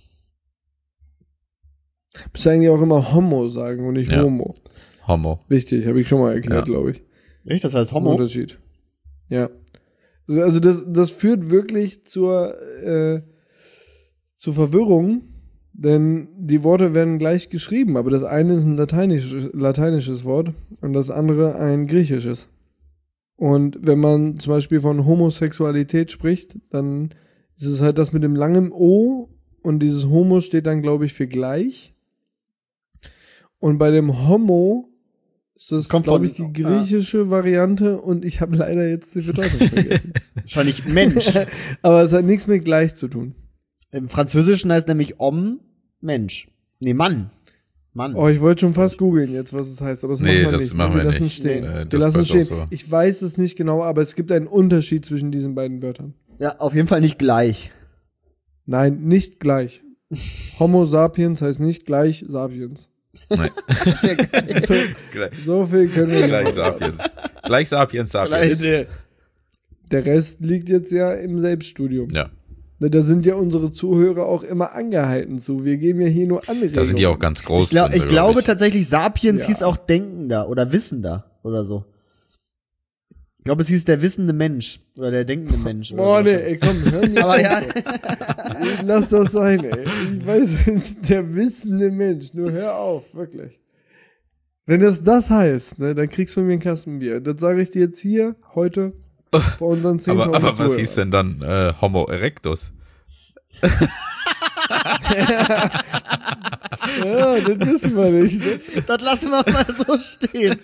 Müsste eigentlich auch immer Homo sagen und nicht Ja. Homo. Homo. Wichtig, habe ich schon mal erklärt, Ja. glaube ich. Echt? Das heißt Ein Homo? Unterschied. Ja. Also das führt wirklich zur Verwirrung, denn die Worte werden gleich geschrieben, aber das eine ist ein lateinisches Wort und das andere ein griechisches. Und wenn man zum Beispiel von Homosexualität spricht, dann ist es halt das mit dem langen O und dieses Homo steht dann, glaube ich, für gleich. Und bei dem Homo ist das, Kommt glaube von- ich, die griechische Variante und ich habe leider jetzt die Bedeutung vergessen. Wahrscheinlich Mensch. Aber es hat nichts mit gleich zu tun. Im Französischen heißt nämlich Homme Mensch. Nee, Mann. Mann. Oh, ich wollte schon fast googeln jetzt, was es heißt, aber das Nee, machen wir das nicht. machen wir lassen nicht. stehen. Nee, wir das lassen bleibt stehen. auch so. Ich weiß es nicht genau, aber es gibt einen Unterschied zwischen diesen beiden Wörtern. Ja, auf jeden Fall nicht gleich. Nein, nicht gleich. Homo sapiens heißt nicht gleich sapiens. Nein. Das wär geil. So, Gleich, so viel können wir gleich nicht machen. sapiens. Gleich sapiens sapiens. Der Rest liegt jetzt ja im Selbststudium. Ja. Da sind ja unsere Zuhörer auch immer angehalten zu. Wir geben ja hier nur Anregungen. Da sind die auch ganz groß. Ich glaube tatsächlich, Sapiens Ja. hieß auch Denkender oder Wissender oder so. Ich glaube, es hieß der wissende Mensch oder der denkende Mensch. oder Boah, so. nee, ey, komm, hör mir Aber auf. ja, Lass das sein, ey. Ich weiß, der wissende Mensch. Nur hör auf, wirklich. Wenn das heißt, ne, dann kriegst du von mir einen Kasten Bier. Das sage ich dir jetzt hier, heute, vor unseren 10.000 aber was Zuhörern. hieß denn dann Homo erectus? Ja, das wissen wir nicht. Ne? Das lassen wir mal so stehen.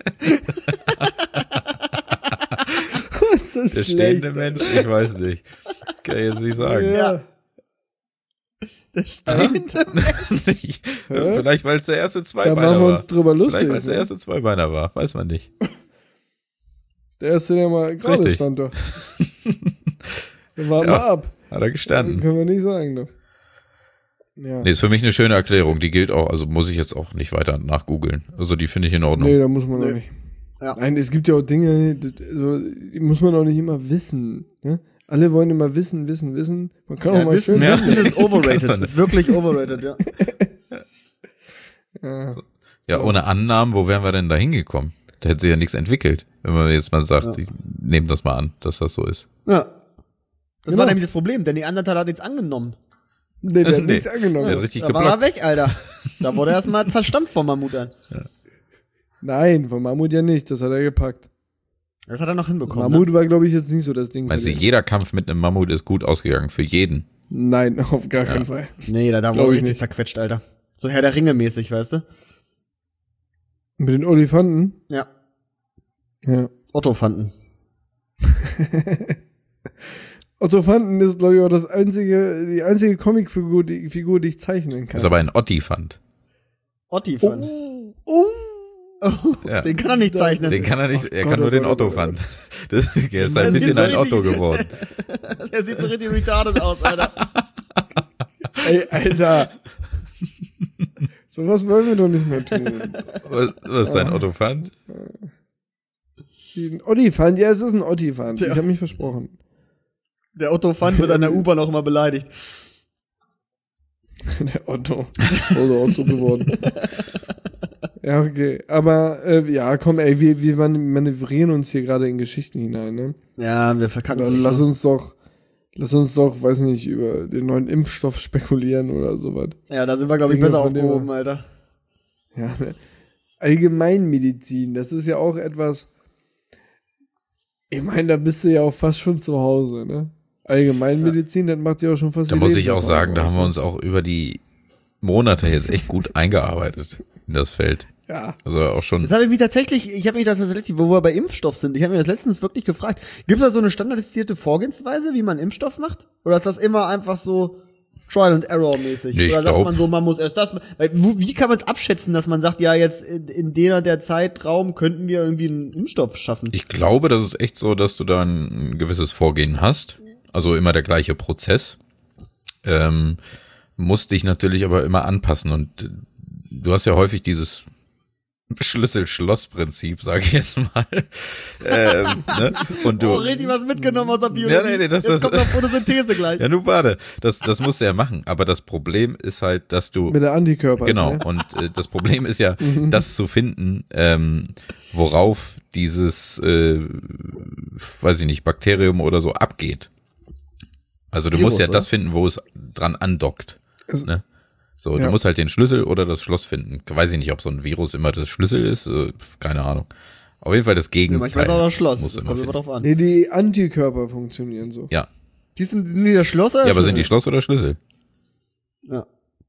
Ist das Der schlecht. stehende Mensch, ich weiß nicht. Kann ich jetzt nicht sagen. Ja. Der stehende Mensch. Vielleicht, weil es der erste Da Zweibeiner machen wir uns war. drüber Vielleicht, weil lustig. es der Ne? erste Zweibeiner war. Weiß man nicht. Der erste, der mal gerade Richtig. stand doch. Wir warten Ja. mal ab. Hat er gestanden. Können wir nicht sagen, doch. Ja. Nee, ist für mich eine schöne Erklärung. Die gilt auch, also muss ich jetzt auch nicht weiter nachgoogeln. Also die finde ich in Ordnung. Nee, da muss man Nee. noch nicht. Ja. Nein, es gibt ja auch Dinge, die muss man auch nicht immer wissen. Ne? Alle wollen immer wissen. Man kann auch Ja, mal Wissen, schön Ja. Wissen ist overrated. Ist wirklich overrated, ja. Ja. Ja, ohne Annahmen, wo wären wir denn da hingekommen? Da hätte sich ja nichts entwickelt. Wenn man jetzt mal sagt, ich nehme das mal an, dass das so ist. Ja. Das Genau. war nämlich das Problem, denn die Neandertaler hat nichts angenommen. Nee, der hat Nee, nichts angenommen. der hat richtig Da war er geblockt. weg, Alter. Da wurde er erstmal zerstampft vom Mammut an. Nein, von Mammut ja nicht, das hat er gepackt. Das hat er noch hinbekommen. Mammut war, glaube ich, jetzt nicht so das Ding. Meinst du, für den. jeder Kampf mit einem Mammut ist gut ausgegangen? Für jeden? Nein, auf gar keinen Fall. Ne? Nee, da Glaub wurde ich richtig nicht. zerquetscht, Alter. So Herr der Ringe mäßig, weißt du? Mit den Olifanten? Ja. Ja. Otto fanden. Ottofanten ist, glaube ich, auch die einzige Comicfigur, die ich zeichnen kann. Ist aber ein Ottifant. Otti fand. Oh. Ja. Den kann er nicht zeichnen. Den kann er nicht, er Gott, kann nur oh den Gott, oh Otto-Fand. Er ist ein Das bisschen sieht so ein richtig- Otto geworden. Der sieht so richtig retarded aus, Alter. Ey, Alter. Sowas wollen wir doch nicht mehr tun. Was ist dein Otto-Fand? Ein Ottifant, ja, es ist ein Ottifant. Ja. Ich habe mich versprochen. Der Otto fand wird an der U-Bahn auch immer beleidigt. Der Otto. Oder Otto geworden. Ja, okay. Aber, ja, komm, ey, wir manövrieren uns hier gerade in Geschichten hinein, ne? Ja, wir verkacken Dann lass uns doch, weiß nicht, über den neuen Impfstoff spekulieren oder sowas. Ja, da sind wir, glaube ich, Dinge, besser von denen aufgehoben, Alter. Ja, ne? Allgemeinmedizin, das ist ja auch etwas, ich meine, da bist du ja auch fast schon zu Hause, ne? Allgemeinmedizin, das macht ja auch schon fast Da die muss ich auch sagen, Lebenserfahrung da haben wir aus, uns auch über die Monate jetzt echt gut eingearbeitet in das Feld. ne? Ja. Also auch schon. Das habe ich mich tatsächlich, wo wir bei Impfstoff sind, ich habe mir das letztens wirklich gefragt, gibt es da so eine standardisierte Vorgehensweise, wie man Impfstoff macht? Oder ist das immer einfach so Trial and Error mäßig? Nee, ich Oder sagt glaub- man so, man muss erst das, weil, wie kann man es abschätzen, dass man sagt, ja, jetzt in der Zeitraum könnten wir irgendwie einen Impfstoff schaffen? Ich glaube, das ist echt so, dass du da ein gewisses Vorgehen hast. Also immer der gleiche Prozess. Musst dich natürlich aber immer anpassen und du hast ja häufig dieses Schlüssel-Schloss-Prinzip, sage ich jetzt mal. Ne? Und du, Oh, richtig was mitgenommen aus der Biologie. nee, das- Jetzt kommt noch Photosynthese gleich. ja, nun warte, das musst du ja machen. Aber das Problem ist halt, dass du Mit der Antikörper. genau, Ne? und das Problem ist ja, das zu finden, worauf dieses, weiß ich nicht, Bakterium oder so abgeht. Also du Virus, musst ja oder? das finden, wo es dran andockt. Es- Ne? So, Ja. du musst halt den Schlüssel oder das Schloss finden. Weiß ich nicht, ob so ein Virus immer das Schlüssel ist, keine Ahnung. Auf jeden Fall das Ja, Gegenteil. manchmal ist auch das Schloss, musst du das immer kommt immer finden. drauf an. Nee, die Antikörper funktionieren so. Ja. Die sind die das Schloss oder Ja, aber sind Schlüssel? die Schloss oder Schlüssel? Ja.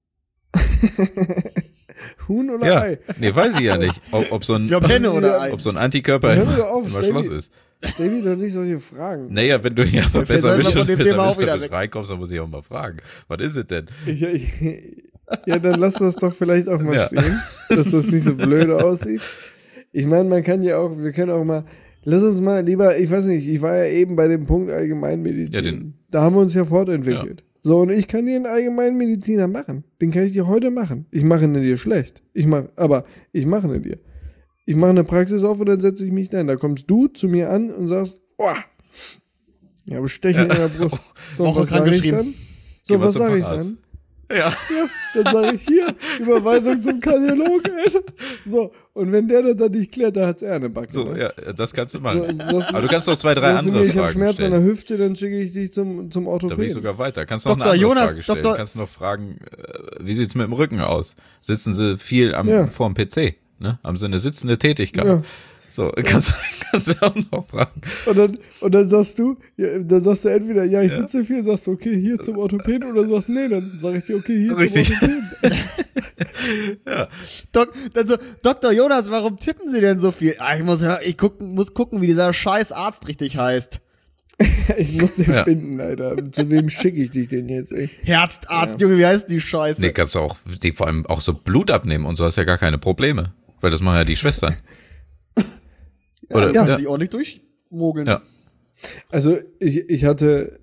Huhn oder Ja. Ei? Nee, weiß ich ja nicht. Ob so ein, Ich glaube Henne oder Ei. ob so ein Antikörper Hör mir doch auf, immer stell Schloss mir- ist. Stell mir doch nicht solche Fragen. Naja, wenn du hier Wir besser sind von dem Thema auch wieder bist, weg. reinkommst, dann muss ich auch mal fragen. Was ist es denn? Ja, dann lass das doch vielleicht auch mal Ja. stehen, dass das nicht so blöd aussieht. Ich meine, wir können auch mal, lass uns mal lieber, ich weiß nicht, ich war ja eben bei dem Punkt Allgemeinmedizin. Ja, da haben wir uns ja fortentwickelt. So, und ich kann dir einen Allgemeinmediziner machen. Den kann ich dir heute machen. Ich mache ihn dir schlecht. Aber ich mache ihn dir. Ich mache eine Praxis auf und dann setze ich mich da hin. Da kommst du zu mir an und sagst, oh, ich habe Stechen in der Brust. So, Woche was sage ich krankgeschrieben. dann? Geh So, mal was zum sage ich Facharzt. dann? Ja. Dann sage ich hier, Überweisung zum Kardiologen. So, und wenn der das dann nicht klärt, dann hat's er eine Backe. So, ne? ja, das kannst du So, machen. das, Aber du kannst noch 2, 3 sagst du andere mir, ich habe Fragen Schmerz an der stellen. Hüfte, dann schicke ich dich zum Da bin Orthopäden. ich sogar weiter. Kannst noch Dr. eine andere Jonas, Frage stellen. Dr. Kannst noch fragen, wie sieht's mit dem Rücken aus? Sitzen sie viel Ja. vorm PC? Ne? Haben sie eine sitzende Tätigkeit? Ja. So, kannst du auch noch fragen. Und dann sagst du entweder, ja, ich sitze hier, sagst du, okay, hier zum Orthopäden, oder sagst, nee, dann sag ich dir, okay, hier Richtig. zum Orthopäden. Ja. Dann so, Dr. Jonas, warum tippen Sie denn so viel? Ich muss gucken, wie dieser scheiß Arzt richtig heißt. Ich muss den finden, Alter. Zu wem schicke ich dich denn jetzt, ey? Herzarzt, Junge, wie heißt die Scheiße? Nee, kannst du auch, vor allem auch so Blut abnehmen und so hast ja gar keine Probleme. Weil das machen ja die Schwestern. Oder, Kann sich ordentlich durchmogeln. Ja. Also, ich habe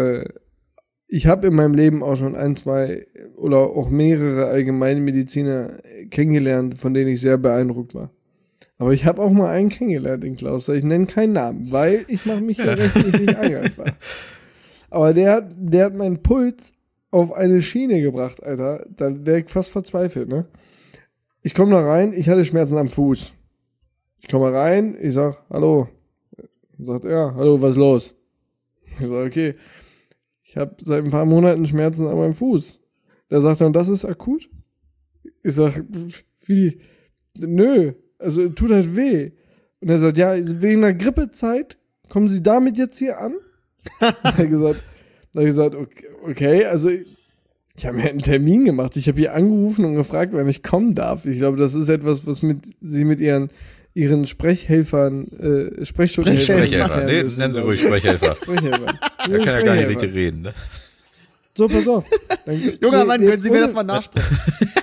in meinem Leben auch schon 1, 2 oder auch mehrere Allgemeinmediziner kennengelernt, von denen ich sehr beeindruckt war. Aber ich habe auch mal einen kennengelernt, den Klaus. Ich nenne keinen Namen, weil ich mache mich ja rechtlich nicht angreifbar. Aber der hat meinen Puls auf eine Schiene gebracht, Alter. Da wäre ich fast verzweifelt, ne? Ich komme da rein, ich hatte Schmerzen am Fuß. Ich komme rein, ich sag, hallo. Sagt er, hallo, was ist los? Ich sag, okay, ich habe seit ein paar Monaten Schmerzen an meinem Fuß. Da sagt er, und das ist akut? Ich sag, wie? Nö, also tut halt weh. Und er sagt, ja, wegen der Grippezeit, kommen Sie damit jetzt hier an? Da habe ich gesagt, okay, also ich habe mir einen Termin gemacht. Ich habe hier angerufen und gefragt, wann ich kommen darf. Ich glaube, das ist etwas, was Sie mit Ihren Sprechhelfern, Sprechhelfer. Nee, nennen Sie ruhig Sprechhelfer. Sprechhelfer. Da kann ja gar nicht richtig reden, ne? So, pass auf. Junger Mann, können Sie mir das mal nachsprechen?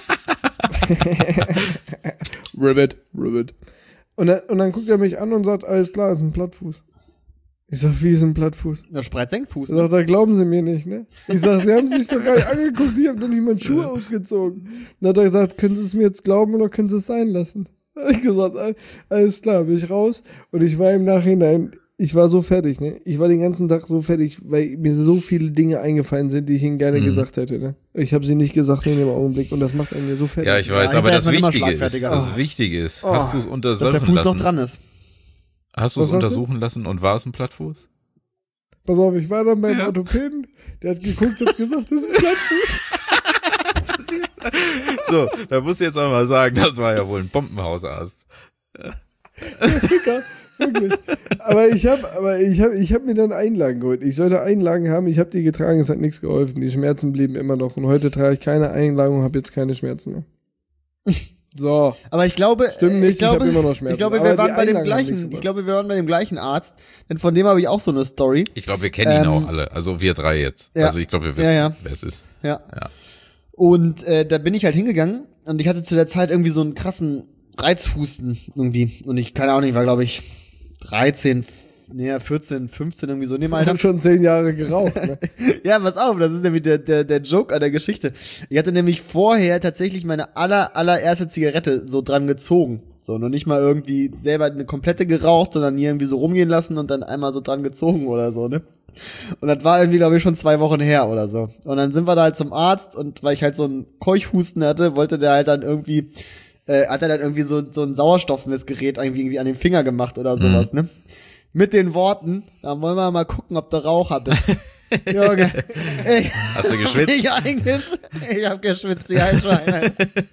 Ribbit. Und dann guckt er mich an und sagt, alles klar, ist ein Plattfuß. Ich sag, wie ist ein Plattfuß? Ja, Spreizsenkfuß. Er sagt, da glauben Sie mir nicht, ne? Ich sag, Sie haben sich doch gar nicht angeguckt, ich habe noch nicht mal Schuhe ausgezogen. Dann hat er gesagt, können Sie es mir jetzt glauben oder können Sie es sein lassen? Da hab ich gesagt, alles klar, bin ich raus. Und ich war im Nachhinein, ich war so fertig, ne? Ich war den ganzen Tag so fertig, weil mir so viele Dinge eingefallen sind, die ich Ihnen gerne gesagt hätte, ne? Ich habe sie nicht gesagt in dem Augenblick und das macht einen mir so fertig. Ja, ich weiß, Ja, aber das hinterher ist man Wichtige immer ist, schlagfertiger. hast du es Dass untersuchen der Fuß lassen? noch dran ist. Hast du es Was sagst du? untersuchen lassen und war es ein Plattfuß? Pass auf, ich war dann beim Orthopäden, der hat geguckt, hat gesagt, das ist ein Plattfuß. So, da musst du jetzt auch mal sagen, das war ja wohl ein Bombenhausarzt. Ficker, wirklich. Aber ich hab mir dann Einlagen geholt. Ich sollte Einlagen haben, ich habe die getragen, es hat nichts geholfen. Die Schmerzen blieben immer noch. Und heute trage ich keine Einlagen und habe jetzt keine Schmerzen mehr. So. Aber ich glaube, Stimmt nicht, ich hab immer noch Schmerzen. Ich glaube, Aber wir waren die bei dem Einlagen haben nichts gleichen, gemacht. Arzt, denn von dem habe ich auch so eine Story. Ich glaube, wir kennen ihn auch alle. Also wir drei jetzt. Ja. Also ich glaube, wir wissen, Ja. wer es ist. Ja. Ja. Und da bin ich halt hingegangen und ich hatte zu der Zeit irgendwie so einen krassen Reizhusten irgendwie. Und ich, keine Ahnung, ich war, glaube ich, 14, 15 irgendwie so in dem Ich Alter. habe schon 10 Jahre geraucht. Ne? Ja, pass auf, das ist nämlich der Joke an der Geschichte. Ich hatte nämlich vorher tatsächlich meine allererste Zigarette so dran gezogen. So, noch nicht mal irgendwie selber eine komplette geraucht, sondern hier irgendwie so rumgehen lassen und dann einmal so dran gezogen oder so, ne? Und das war irgendwie, glaube ich, schon 2 Wochen her oder so. Und dann sind wir da halt zum Arzt und weil ich halt so einen Keuchhusten hatte, wollte der halt dann irgendwie, hat er dann irgendwie so ein Sauerstoffmessgerät irgendwie an den Finger gemacht oder sowas, ne? Mit den Worten, dann wollen wir mal gucken, ob du Raucher bist. Junge. Hast du geschwitzt? Ich hab geschwitzt, die Heilschweine.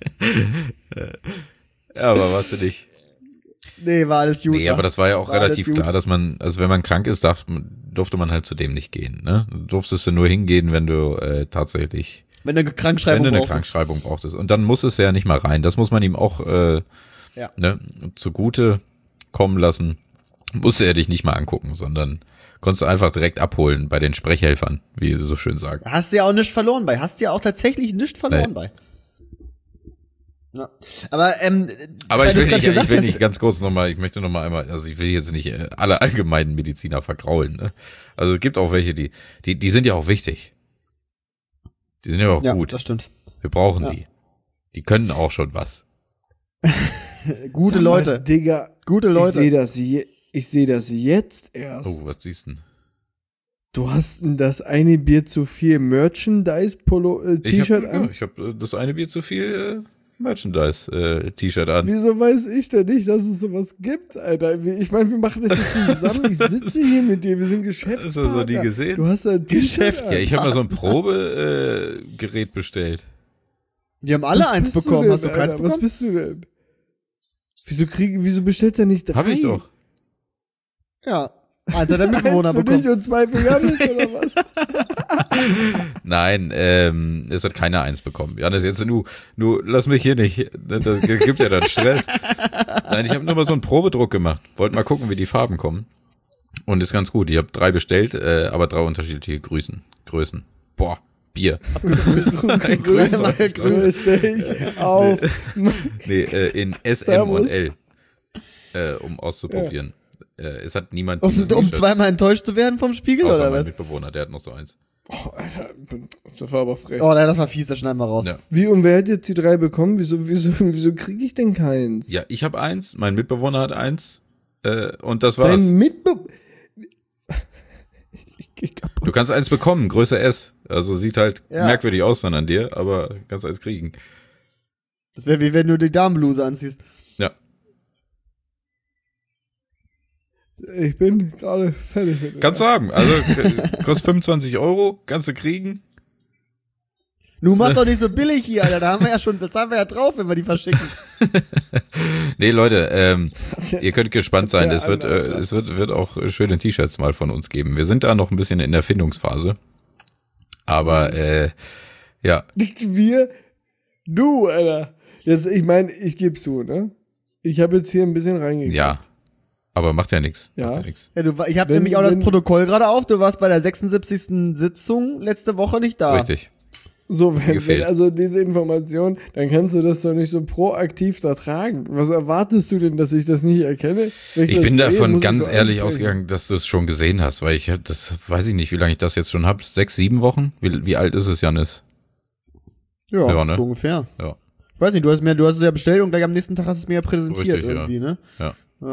Ja, aber warst du nicht. Nee, war alles gut. Nee, aber das war ja auch War relativ alles gut. klar, dass man, also wenn man krank ist, durfte man halt zu dem nicht gehen, ne? Du durftest du nur hingehen, wenn du tatsächlich, Wenn du eine Krankschreibung wenn du eine brauchst. Krankschreibung brauchtest. Und dann musstest du ja nicht mal rein. Das muss man ihm auch Ja. ne, zugute kommen lassen. Musste er dich nicht mal angucken, sondern konntest du einfach direkt abholen bei den Sprechhelfern, wie sie so schön sagen. Hast du ja auch nichts verloren bei. Hast du ja auch tatsächlich nichts verloren Nee. bei. Ja. Aber, Aber weil ich du will grad nicht, gesagt ich will hast- nicht ganz kurz nochmal, ich möchte nochmal einmal, also ich will jetzt nicht alle allgemeinen Mediziner vergraulen, ne? Also es gibt auch welche, die sind ja auch wichtig. Die sind ja auch Ja, gut. das stimmt. Wir brauchen Ja. die. Die können auch schon was. Gute Sag mal, Leute. Digga, Gute Leute. ich sehe das jetzt erst. Oh, was siehst du denn? Du hast das eine Bier zu viel Merchandise-T-Shirt an? Ich habe das eine Bier zu viel Merchandise-T-Shirt an. Wieso weiß ich denn nicht, dass es sowas gibt, Alter? Ich meine, wir machen das jetzt zusammen. Ich sitze hier mit dir, wir sind Geschäftspartner. Hast du das noch nie gesehen? Du hast ein T-Shirt an. Ja, ich habe mal so ein Probegerät bestellt. Die haben alle Was eins bist bekommen. denn, Hast du keins Alter? Was bekommen? bist du denn? Wieso bestellst du nicht 3? Hab ich doch. Ja. Eins hat der Mitbewohner Eins für dich bekommen. und 2 für Janis oder was? Nein, es hat keiner eins bekommen. Janis, jetzt nur lass mich hier nicht. Das gibt ja dann Stress. Nein, ich habe nur mal so einen Probedruck gemacht. Wollte mal gucken, wie die Farben kommen. Und ist ganz gut. Ich habe 3 bestellt, aber 3 unterschiedliche Größen. Boah, Bier. Grüß dich auf. Nee, in S, M und L. Um auszuprobieren. Es hat niemand Um dieses T-Shirt. zweimal enttäuscht zu werden vom Spiegel, Außer oder mein was? Mitbewohner, der hat noch so eins. Oh, Alter, das war aber frech. Oh nein, das war fies, das schneiden wir raus. Ja. Wie, und wer hat jetzt die 3 bekommen? Wieso kriege ich denn keins? Ja, ich habe eins, mein Mitbewohner hat eins, und das war's. Dein Ich geh kaputt. Du kannst eins bekommen, Größe S. Also sieht halt Ja. merkwürdig aus dann an dir, aber kannst eins kriegen. Das wäre wie wenn du die Damenbluse anziehst. Ja. Ich bin gerade fertig mit Kannst du haben. Also kostet 25 €, kannst du kriegen. Nun mach doch nicht so billig hier, Alter. Das haben wir ja drauf, wenn wir die verschicken. Nee, Leute, ihr könnt gespannt sein. Der Es wird, andere. es wird auch schöne T-Shirts mal von uns geben. Wir sind da noch ein bisschen in der Findungsphase. Aber, ja. Nicht wir, du, Alter. Jetzt, ich meine, ich geb's zu, ne? Ich habe jetzt hier ein bisschen reingekriegt. Ja. Aber macht ja nichts. Ja. Macht ja nichts. Ja, ich habe Wenn- nämlich auch das wenn- Protokoll gerade auf. Du warst bei der 76. Sitzung letzte Woche nicht da. Richtig. So, wenn gefehlt. also diese Information, dann kannst du das doch nicht so proaktiv da tragen. Was erwartest du denn, dass ich das nicht erkenne? Wenn Ich das bin sehe, davon muss ich ganz so ehrlich ansprechen. ausgegangen, dass du es schon gesehen hast, weil das weiß ich nicht, wie lange ich das jetzt schon hab. 6, 7 Wochen? Wie alt ist es, Janis? Ja, Ja, ne? so ungefähr. Ja. Ich weiß nicht, du hast es ja bestellt und gleich am nächsten Tag hast du es mir ja präsentiert Richtig, irgendwie, ne? Ja.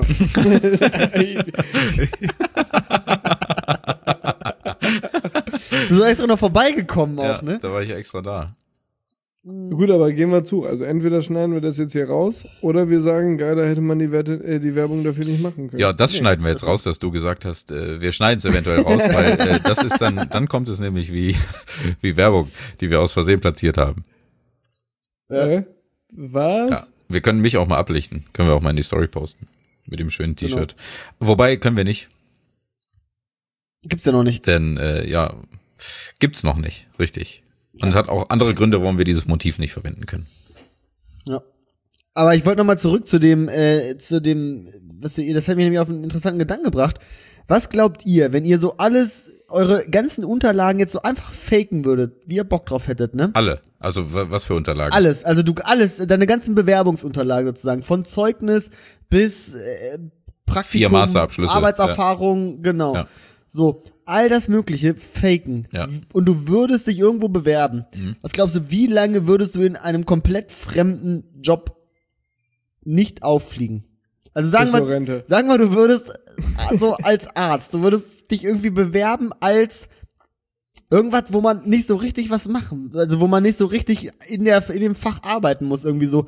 Du bist extra noch vorbeigekommen auch, Ja, ne? da war ich ja extra da. Gut, aber gehen wir zu. Also entweder schneiden wir das jetzt hier raus oder wir sagen, geil, da hätte man die Werbung dafür nicht machen können. Ja, das schneiden wir jetzt raus, dass du gesagt hast, wir schneiden es eventuell raus, weil das ist dann kommt es nämlich wie Werbung, die wir aus Versehen platziert haben. Was? Ja. Wir können mich auch mal ablichten. Können wir auch mal in die Story posten. Mit dem schönen T-Shirt. Wobei, können wir nicht. Gibt's ja noch nicht. Denn, ja, gibt's noch nicht. Richtig. Und es hat auch andere Gründe, warum wir dieses Motiv nicht verwenden können. Ja. Aber ich wollte noch mal zurück zu dem, das hat mich nämlich auf einen interessanten Gedanken gebracht. Was glaubt ihr, wenn ihr so eure ganzen Unterlagen jetzt so einfach faken würdet, wie ihr Bock drauf hättet, ne? Alle. Also, was für Unterlagen? Alles, also deine ganzen Bewerbungsunterlagen sozusagen, von Zeugnis bis Praktikum, 4 Masterabschlüsse, Arbeitserfahrung, genau. Ja. So, all das Mögliche faken. Ja. Und du würdest dich irgendwo bewerben. Was glaubst du, wie lange würdest du in einem komplett fremden Job nicht auffliegen? Also Bis zur Rente. sagen wir, du würdest so als Arzt, du würdest dich irgendwie bewerben als irgendwas, wo man nicht so richtig was machen, also wo man nicht so richtig in dem Fach arbeiten muss, irgendwie so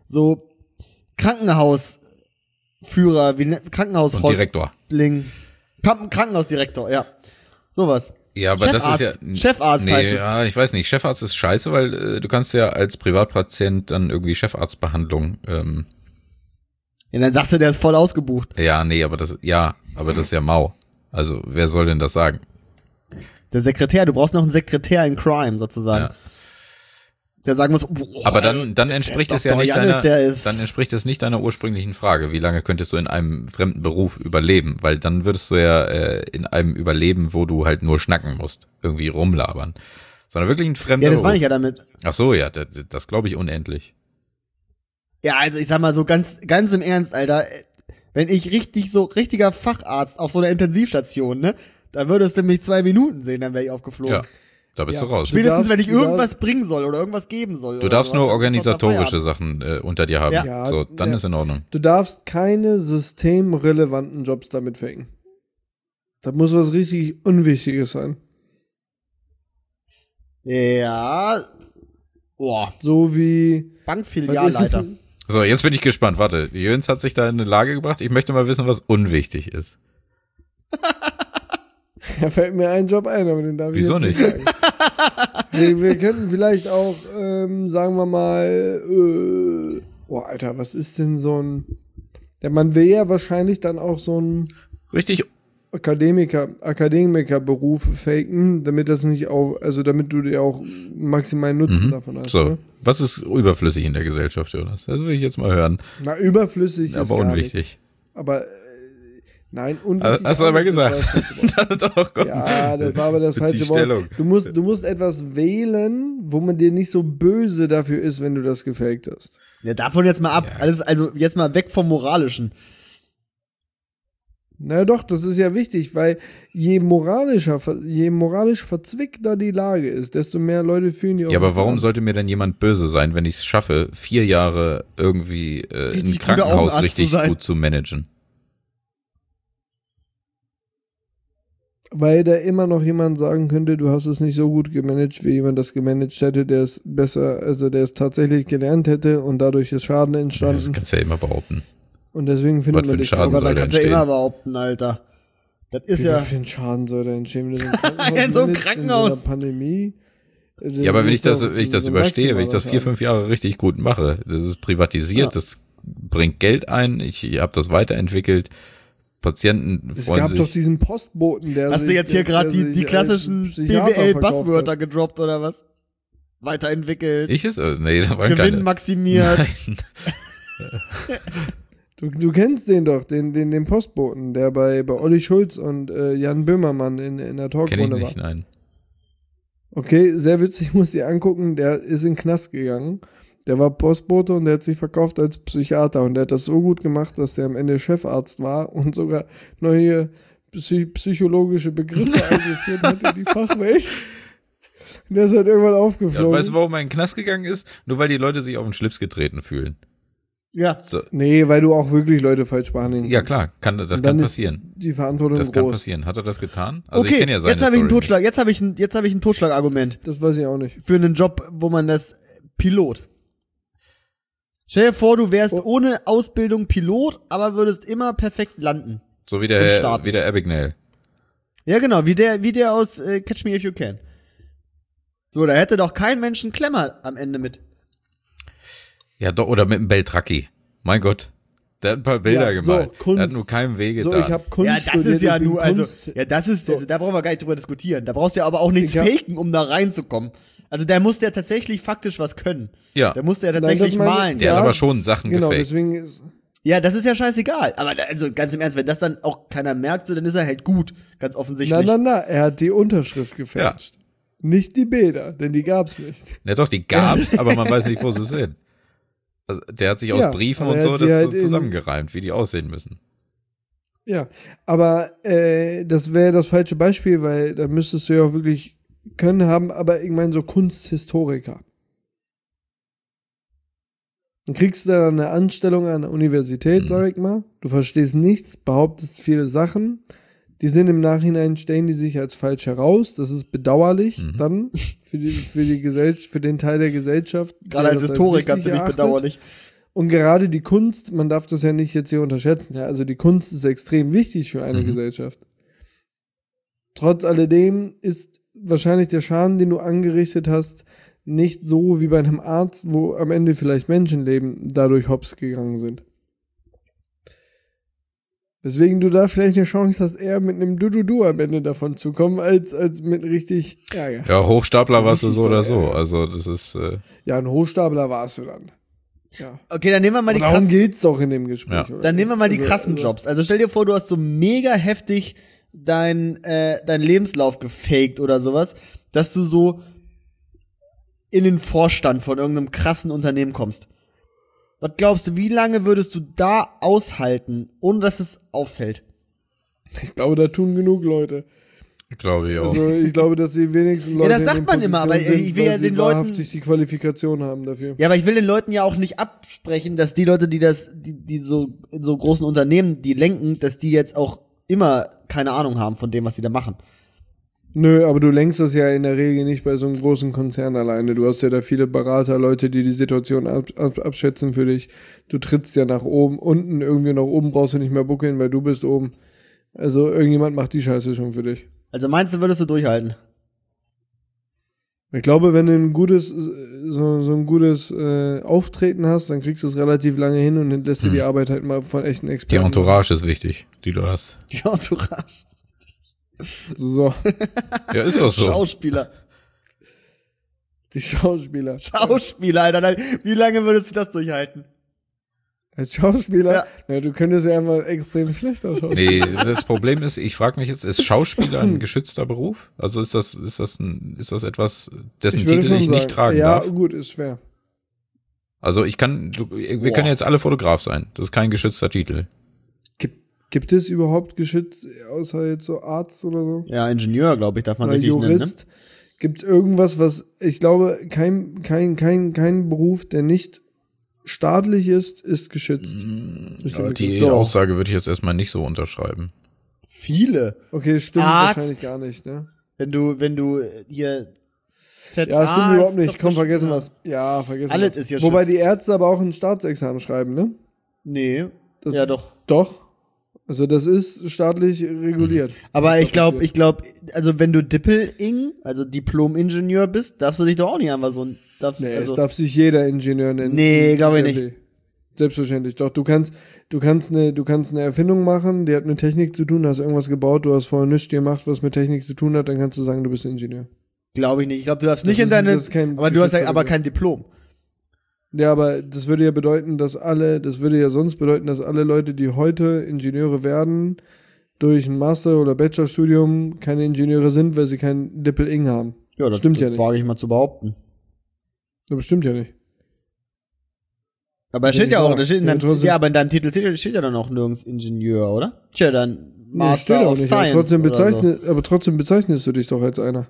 Krankenhausführer, Und Direktor. Krankenhausdirektor, ja. Sowas. Ja, aber das ist ja... Chefarzt heißt es. Ja, ich weiß nicht. Chefarzt ist scheiße, weil du kannst ja als Privatpatient dann irgendwie Chefarztbehandlung, Ja, dann sagst du, der ist voll ausgebucht. ja, nee, aber das ist ja mau. Also, wer soll denn das sagen? Der Sekretär, du brauchst noch einen Sekretär in Crime, sozusagen. Ja. Der sagen muss, boah, Aber dann entspricht es ja Dr. nicht Jannis, der ist- dann entspricht es nicht deiner ursprünglichen Frage. Wie lange könntest du in einem fremden Beruf überleben? Weil dann würdest du ja in einem überleben, wo du halt nur schnacken musst, irgendwie rumlabern. Sondern wirklich ein fremder ja, das Beruf. meine ich ja damit. Ach so, ja, das glaube ich unendlich. Ja, also ich sag mal so ganz im Ernst, Alter, wenn ich richtiger Facharzt auf so einer Intensivstation, ne, da würdest du mich 2 Minuten sehen, dann wäre ich aufgeflogen. Ja, da bist Ja. du raus. Spätestens, wenn ich Du darfst- irgendwas bringen soll oder irgendwas geben soll. Du oder darfst sowas, nur dann bist du dabei organisatorische ab. Sachen unter dir haben. Ja. So, dann Ja. ist in Ordnung. Du darfst keine systemrelevanten Jobs damit faken. Da muss was richtig Unwichtiges sein. Ja. Boah, So wie... Bankfilialleiter. So, jetzt bin ich gespannt. Warte, Jöns hat sich da in eine Lage gebracht. Ich möchte mal wissen, was unwichtig ist. Da fällt mir ein Job ein, aber den darf Wieso ich jetzt nicht? sagen. wir könnten vielleicht auch, sagen wir mal, oh Alter, was ist denn so ein Der man will ja wahrscheinlich dann auch so einen Richtig, Akademikerberuf faken, damit das nicht auch, also damit du dir auch maximalen Nutzen davon hast. so. Ne? Was ist überflüssig in der Gesellschaft, Jonas? Das will ich jetzt mal hören. Na, überflüssig ist Aber gar unwichtig. nichts. Aber nein, unwichtig. Hast du aber gesagt. Das Doch, komm. ja, das war aber das Bezieh falsche Stellung. Wort. Du musst etwas wählen, wo man dir nicht so böse dafür ist, wenn du das gefaked hast. Ja, davon jetzt mal ab. Ja. Alles, also jetzt mal weg vom Moralischen. Na doch, das ist ja wichtig, weil je moralisch verzwickter die Lage ist, desto mehr Leute fühlen die auch. Ja, aber warum sollte mir denn jemand böse sein, wenn ich es schaffe, 4 Jahre irgendwie ein Richtig guter Krankenhaus Augenarzt richtig zu sein? gut zu managen? Weil da immer noch jemand sagen könnte, du hast es nicht so gut gemanagt, wie jemand das gemanagt hätte, der es besser, also der es tatsächlich gelernt hätte und dadurch ist Schaden Das entstanden. kannst du ja immer behaupten. Und deswegen findet Was für man ein dich Schaden Aber soll da da kannst du ja entstehen? immer behaupten, Alter. Das ist Wie ja. für einen Schaden soll da entstehen, wenn du In so einem managst, Krankenhaus. In so einer Pandemie. Ja, aber wenn ich das so überstehe, wenn ich das maximaler 4-5 Jahre richtig gut mache, das ist privatisiert, Ja. das bringt Geld ein, ich habe das weiterentwickelt, Patienten Es freuen gab sich. doch diesen Postboten, der Hast du sich- jetzt hier der gerade sich die als klassischen Psychiater verkauft BWL-Buzzwörter hat. gedroppt oder was? Weiterentwickelt. Ich es? Nee, da waren Gewinn keine. maximiert. Nein. Du kennst den doch, den Postboten, der bei Olli Schulz und Jan Böhmermann in der Kenn ich Talkrunde war. nicht, nein. Okay, sehr witzig, muss dir angucken, der ist in den Knast gegangen. Der war Postbote und der hat sich verkauft als Psychiater und der hat das so gut gemacht, dass der am Ende Chefarzt war und sogar neue psychologische Begriffe eingeführt hat in die Fachwelt. Und der ist halt irgendwann Ja, aufgeflogen. weißt du, warum er in den Knast gegangen ist? Nur weil die Leute sich auf den Schlips getreten fühlen. Ja. So. Nee, weil du auch wirklich Leute falsch behandeln Ja kannst. klar, das Und dann kann ist passieren. Die Verantwortung Das kann groß. passieren. Hat er das getan? Also ich Okay, kenne ja seine jetzt habe ich einen Story Totschlag. Jetzt habe ich ein Totschlagargument Das weiß ich auch nicht. für einen Job, wo man das Pilot. Stell dir vor, du wärst ohne Ausbildung Pilot, aber würdest immer perfekt landen. nicht. So wie Und der starten. Abagnale. Ja, genau, wie der aus Catch Me If You Can. So, da hätte doch kein Mensch einen Klemmer am Ende mit. Ja, doch, oder mit dem Beltracchi. Mein Gott. Der hat ein paar Bilder Ja, so, gemalt. Kunst. Der hat nur keinem Wege So, da. ich habe Kunst Ja, das studiert, ist ja ich bin nur, also, Kunst- ja, das ist, also, da brauchen wir gar nicht drüber diskutieren. Da brauchst du ja aber auch nichts Ich hab- faken, um da reinzukommen. Also, der muss ja tatsächlich faktisch was können. Ja. Der muss ja Nein, tatsächlich das meine- malen. Der Ja, hat aber schon Sachen Genau, gefaked. deswegen ist... Ja, das ist ja scheißegal. Aber also ganz im Ernst, wenn das dann auch keiner merkt, so, dann ist er halt gut. Ganz offensichtlich. Er hat die Unterschrift gefälscht. Nicht die Bilder, denn die gab's nicht. Ja doch, die gab's, aber man weiß nicht, wo sie sind. Also, der hat sich aus Ja, Briefen aber und er so hat sie das halt so zusammengereimt, wie die aussehen müssen. Ja, aber das wäre das falsche Beispiel, weil da müsstest du ja auch wirklich können haben, aber ich meine so Kunsthistoriker. Dann kriegst du dann eine Anstellung an der Universität, sag ich mal. Du verstehst nichts, behauptest viele Sachen. Die sind im Nachhinein, stellen die sich als falsch heraus. Das ist bedauerlich dann für die Gesellschaft, für den Teil der Gesellschaft. Gerade der als das Historiker wichtig ziemlich erachtet. bedauerlich. Und gerade die Kunst, man darf das ja nicht jetzt hier unterschätzen, ja, also die Kunst ist extrem wichtig für eine Gesellschaft. Trotz alledem ist wahrscheinlich der Schaden, den du angerichtet hast, nicht so wie bei einem Arzt, wo am Ende vielleicht Menschenleben dadurch hops gegangen sind. Weswegen du da vielleicht eine Chance hast, eher mit einem Du am Ende davon zu kommen, als mit richtig Ärger. Ja, Hochstapler warst du Richtig so oder doll, so. ja. Also das ist Ja, ein Hochstapler warst du dann. Ja. Okay, dann nehmen wir mal die Und darum krassen, geht's doch in dem Gespräch. Ja. oder? dann nehmen wir mal die Also, krassen Jobs. Also stell dir vor, du hast so mega heftig dein Lebenslauf gefaked oder sowas, dass du so in den Vorstand von irgendeinem krassen Unternehmen kommst. Was glaubst du, wie lange würdest du da aushalten, ohne dass es auffällt? Ich glaube, da tun genug Leute. glaube ich auch. Also ich glaube, dass die wenigsten Leute das sagt in den man immer, Positionen aber sind, ich will weil ja sie den Leuten- wahrhaftig die Qualifikation haben dafür. Ja, aber ich will den Leuten ja auch nicht absprechen, dass die Leute, die so in so großen Unternehmen, die lenken, dass die jetzt auch immer keine Ahnung haben von dem, was sie da machen. Nö, aber du lenkst das ja in der Regel nicht bei so einem großen Konzern alleine. Du hast ja da viele Berater, Leute, die die Situation abschätzen für dich. Du trittst ja nach oben, unten irgendwie nach oben brauchst du nicht mehr buckeln, weil du bist oben. Also irgendjemand macht die Scheiße schon für dich. Also meinst du, würdest du durchhalten? Ich glaube, wenn du ein gutes, so ein gutes Auftreten hast, dann kriegst du es relativ lange hin und dann lässt du die Arbeit halt mal von echten Die Experten. Entourage ist wichtig, die du hast. Die Entourage. So, Ja, ist doch so. Schauspieler. die Schauspieler. Schauspieler, Alter. Wie lange würdest du das durchhalten? Als Schauspieler? Ja. Ja, du könntest ja einfach extrem schlecht ausschauen. Nee, das Problem ist, ich frage mich jetzt, ist Schauspieler ein geschützter Beruf? Also ist das etwas, dessen würde Titel schon ich nicht sagen. tragen ja, darf? gut, ist schwer. Also wir können jetzt alle Fotograf sein. Das ist kein geschützter Titel. Gibt es überhaupt geschützt, außer jetzt so Arzt oder so? Ja, Ingenieur, glaube ich, darf man Oder sich nicht nennen, ne? Jurist? Gibt es irgendwas, was, ich glaube, kein Beruf, der nicht staatlich ist geschützt. Aber die Aussage würde ich jetzt erstmal nicht so unterschreiben. Viele. Okay, stimmt Arzt. wahrscheinlich gar nicht, ne? Wenn du hier ZA Ja, stimmt überhaupt ist nicht. doch Komm, vergessen ja. was. Ja, vergessen Alles was. ist hier Wobei schützt. die Ärzte aber auch ein Staatsexamen schreiben, ne? Nee. Das- Ja, doch. Doch. Also das ist staatlich reguliert. Aber Das ich glaube, passiert. also wenn du Dippel-Ing, also Diplom-Ingenieur bist, darfst du dich doch auch nicht einfach so ein, Nee, also, es darf sich jeder Ingenieur nennen. Nee, glaube ich nicht. Selbstverständlich. Doch, du kannst eine Erfindung machen, die hat mit Technik zu tun, hast irgendwas gebaut, du hast vorher nichts gemacht, was mit Technik zu tun hat, dann kannst du sagen, du bist Ingenieur. glaube ich nicht. Ich glaube, du darfst nicht Das in ist- deine, das ist kein aber du hast ja geschützter aber Begriff. kein Diplom. Ja, aber das würde ja bedeuten, das würde ja sonst bedeuten, dass alle Leute, die heute Ingenieure werden, durch ein Master- oder Bachelorstudium keine Ingenieure sind, weil sie kein Dippel-Ing haben. Ja, Stimmt ja nicht. wage ich mal zu behaupten. Das stimmt ja nicht. Aber da Ja, steht ja auch, klar. da steht in Ja, deinem, trotzdem- ja, aber in deinem Titel steht ja dann auch nirgends Ingenieur, oder? Tja, dann Nee, Master steht auch of nicht, Science. aber trotzdem bezeichnest du dich doch als einer.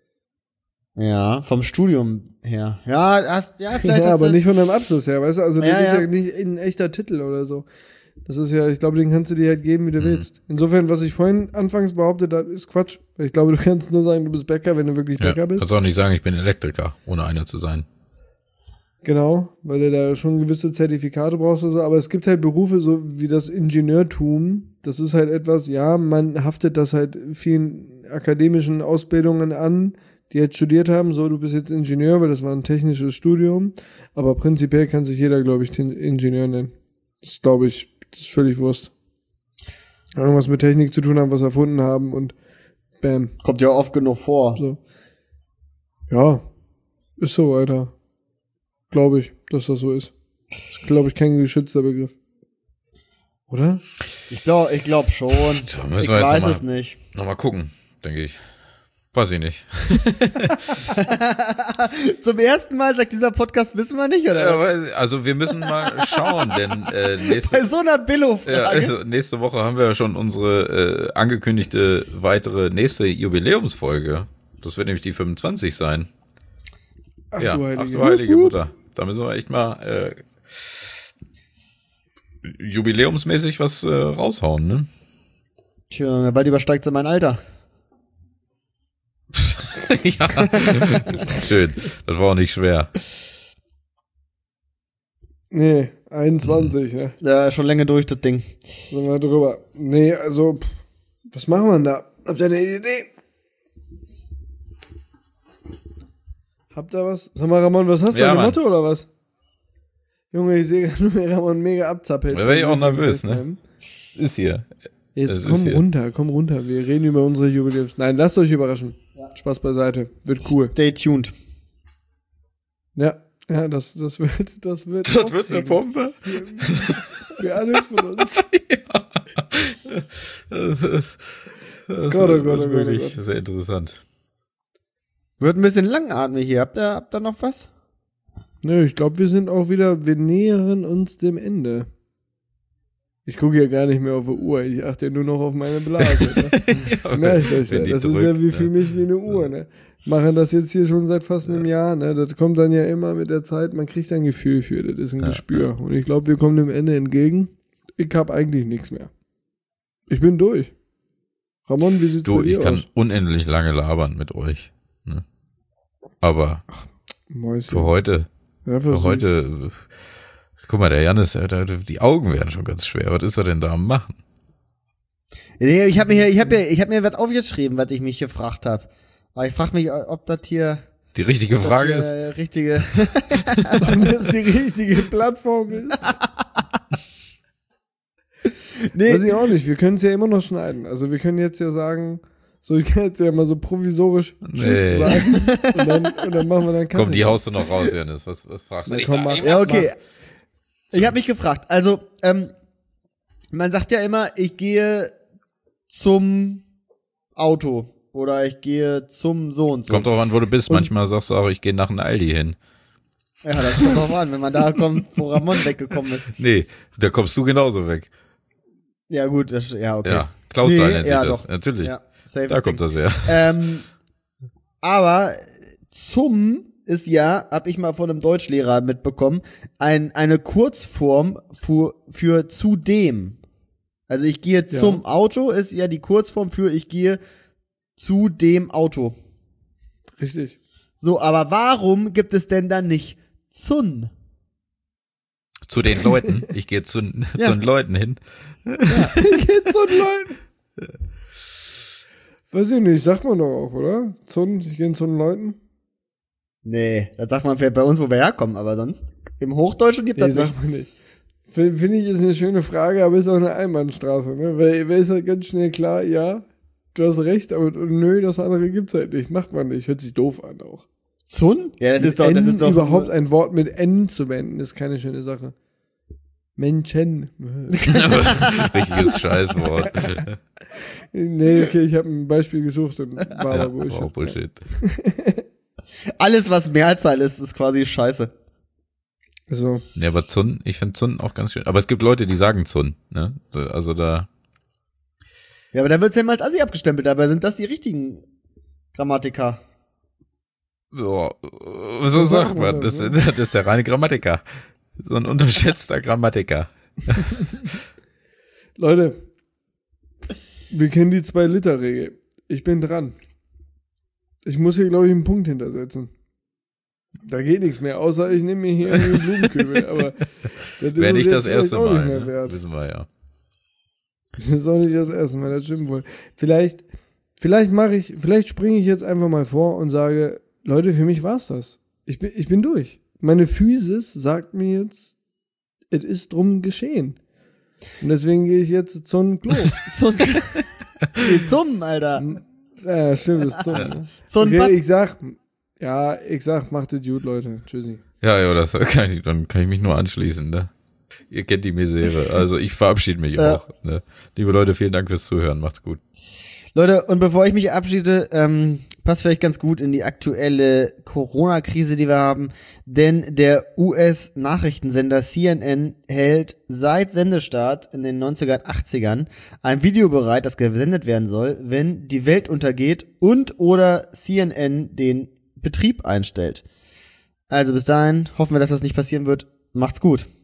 Ja, vom Studium her. Ja, vielleicht Ja, hast aber du, nicht von deinem Abschluss her, weißt du? Also Ja, das ist ja. ja nicht ein echter Titel oder so. Das ist ja, ich glaube, den kannst du dir halt geben, wie du willst. Insofern, was ich vorhin anfangs behauptet habe, ist Quatsch. Weil ich glaube, du kannst nur sagen, du bist Bäcker, wenn du wirklich Ja, Bäcker bist. kannst auch nicht sagen, ich bin Elektriker, ohne einer zu sein. Genau, weil du da schon gewisse Zertifikate brauchst oder so. Aber es gibt halt Berufe, so wie das Ingenieurtum. Das ist halt etwas, ja, man haftet das halt vielen akademischen Ausbildungen an, die jetzt studiert haben. So, du bist jetzt Ingenieur, weil das war ein technisches Studium. Aber prinzipiell kann sich jeder, glaube ich, den Ingenieur nennen. Das glaube ich, das ist völlig Wurst. Irgendwas mit Technik zu tun haben, was erfunden haben und bam. kommt ja oft genug vor. So. Ja, ist so, Alter. Glaube ich, dass das so ist. Ist, glaube ich, kein geschützter Begriff. Oder? Ich glaub schon. Da müssen Ich wir jetzt weiß noch mal- es nicht. Nochmal gucken, denke ich. Weiß ich nicht. Zum ersten Mal sagt dieser Podcast, wissen wir nicht, oder? was? Aber, also wir müssen mal schauen, denn Bei nächste, so einer Billo-Frage. ja, also nächste Woche haben wir ja schon unsere angekündigte nächste Jubiläumsfolge. Das wird nämlich die 25 sein. Ach Ja, du ach Heilige. du heilige Mutter. Da müssen wir echt mal jubiläumsmäßig was raushauen, ne? Tja, bald übersteigt sie mein Alter. Ja. Schön. Das war auch nicht schwer. Nee, 21, ne? Ja, schon länger durch, das Ding. Sind wir drüber. Nee, also, was machen wir denn da? Habt ihr eine Idee? Habt ihr was? Sag mal, Ramon, was hast du? Ja, Ein Mann. Motto oder was? Junge, ich sehe gerade, wie Ramon mega abzappelt. Da wär ich auch nervös, ne? Es ist hier. Jetzt Es komm ist hier. komm runter. Wir reden über unsere Jubiläums. Nein, lasst euch überraschen. Spaß beiseite. Wird cool. Stay tuned. Ja, das wird Das wird eine aufregend. Bombe. Für alle von uns. Das ist Gott, oh Gott, oh Gott, oh wirklich Gott. sehr interessant. Wird ein bisschen langatmig hier. Habt ihr noch was? Nö, ich glaube, wir nähern uns dem Ende. Ich gucke ja gar nicht mehr auf die Uhr. Ich achte ja nur noch auf meine Blase. Ne? Ich merke das ja. Wenn die Das ist ja drückt, wie für mich wie eine Uhr. Ne? Machen das jetzt hier schon seit fast einem Jahr. Ne? Das kommt dann ja immer mit der Zeit. Man kriegt ein Gefühl für. Das ist ein Gespür. Und ich glaube, wir kommen dem Ende entgegen. Ich habe eigentlich nichts mehr. Ich bin durch. Ramon, wie sieht's Du, bei dir ich kann aus? unendlich lange labern mit euch. Ne? Aber Mäuschen. für heute, Ja, für süß. heute, guck mal, der Janis, die Augen werden schon ganz schwer. Was ist er denn da am machen? Nee, ich hab mir was aufgeschrieben, was ich mich gefragt habe. Aber ich frage mich, ob das hier Die richtige Frage ist, richtige. Ob das die richtige Plattform ist. Nee, Weiß ich auch nicht, wir können es ja immer noch schneiden. Also wir können jetzt ja sagen, so ich kann jetzt ja mal so provisorisch Tschüss Nee. sagen und dann machen wir dann komm, die haust du noch raus, Janis. Was fragst du? Na, komm, mach. ja, okay. Ich habe mich gefragt. Also, man sagt ja immer, ich gehe zum Auto oder ich gehe zum so und so. Kommt drauf an, wo du bist. Und- Manchmal sagst du auch, ich gehe nach einem Aldi hin. Ja, das kommt drauf an, wenn man da kommt, wo Ramon weggekommen ist. Nee, da kommst du genauso weg. Ja, gut, ja, okay. Ja, Klausthal nennt sich ja, das. doch. Natürlich. Ja, safe Da kommt das her. Aber zum ist ja, hab ich mal von einem Deutschlehrer mitbekommen, eine Kurzform für zudem. Also ich gehe zum Auto ist ja die Kurzform für ich gehe zu dem Auto. Richtig. So, aber warum gibt es denn dann nicht Zun? Zu den Leuten. Ich gehe zu den Leuten hin. Ich geh zu den Leuten. Weiß ich nicht, sagt man doch auch, oder? Ich gehe zu den Leuten. Nee, das sagt man vielleicht bei uns, wo wir herkommen, aber sonst im Hochdeutschen gibt Nee, das nicht. sagt man nicht. Finde ich, ist eine schöne Frage, aber ist auch eine Einbahnstraße, ne? Weil ist halt ganz schnell klar, ja, du hast recht, aber nö, das andere gibt's halt nicht. Macht man nicht. Hört sich doof an auch. Zun? Ja, das Mit ist doch N überhaupt ein Wort mit N zu wenden, ist keine schöne Sache. Menschen. Richtiges Scheißwort. Nee, okay, ich habe ein Beispiel gesucht und war aber Ja, Bullshit. wow, Bullshit. alles, was Mehrzahl ist quasi scheiße. So. Nee, aber Zun, ich finde Zun auch ganz schön. Aber es gibt Leute, die sagen Zun, ne? Also da, Ja, aber da wird's ja mal als Assi abgestempelt, dabei sind das die richtigen Grammatiker. ja, so sagt man. Das ne? ist der reine Grammatiker. So ein unterschätzter Grammatiker. Leute, wir kennen die 2-Liter-Regel. Ich bin dran. Ich muss hier, glaube ich, einen Punkt hintersetzen. Da geht nichts mehr, außer ich nehme mir hier einen Blumenkübel, aber das ist Wäre es nicht das jetzt erste vielleicht auch Mal. nicht mehr Ne? wert. Wissen wir ja. Das ist auch nicht das erste Mal, das stimmt wohl. Vielleicht springe ich jetzt einfach mal vor und sage, Leute, für mich war's das. Ich bin durch. Meine Physis sagt mir jetzt, es ist drum geschehen. Und deswegen gehe ich jetzt zum Klo. Zum, Alter. Ja, stimmt, das ist zum. Ne? Zum Bad. Okay, ich sag, macht es gut, Leute. Tschüssi. Ja, dann kann ich mich nur anschließen, ne? Ihr kennt die Misere. Also ich verabschiede mich auch. Ne? Liebe Leute, vielen Dank fürs Zuhören. Macht's gut. Leute, und bevor ich mich abschiede, passt vielleicht ganz gut in die aktuelle Corona-Krise, die wir haben, denn der US-Nachrichtensender CNN hält seit Sendestart in den 90er, 80ern ein Video bereit, das gesendet werden soll, wenn die Welt untergeht und oder CNN den Betrieb einstellt. Also bis dahin hoffen wir, dass das nicht passieren wird. Macht's gut.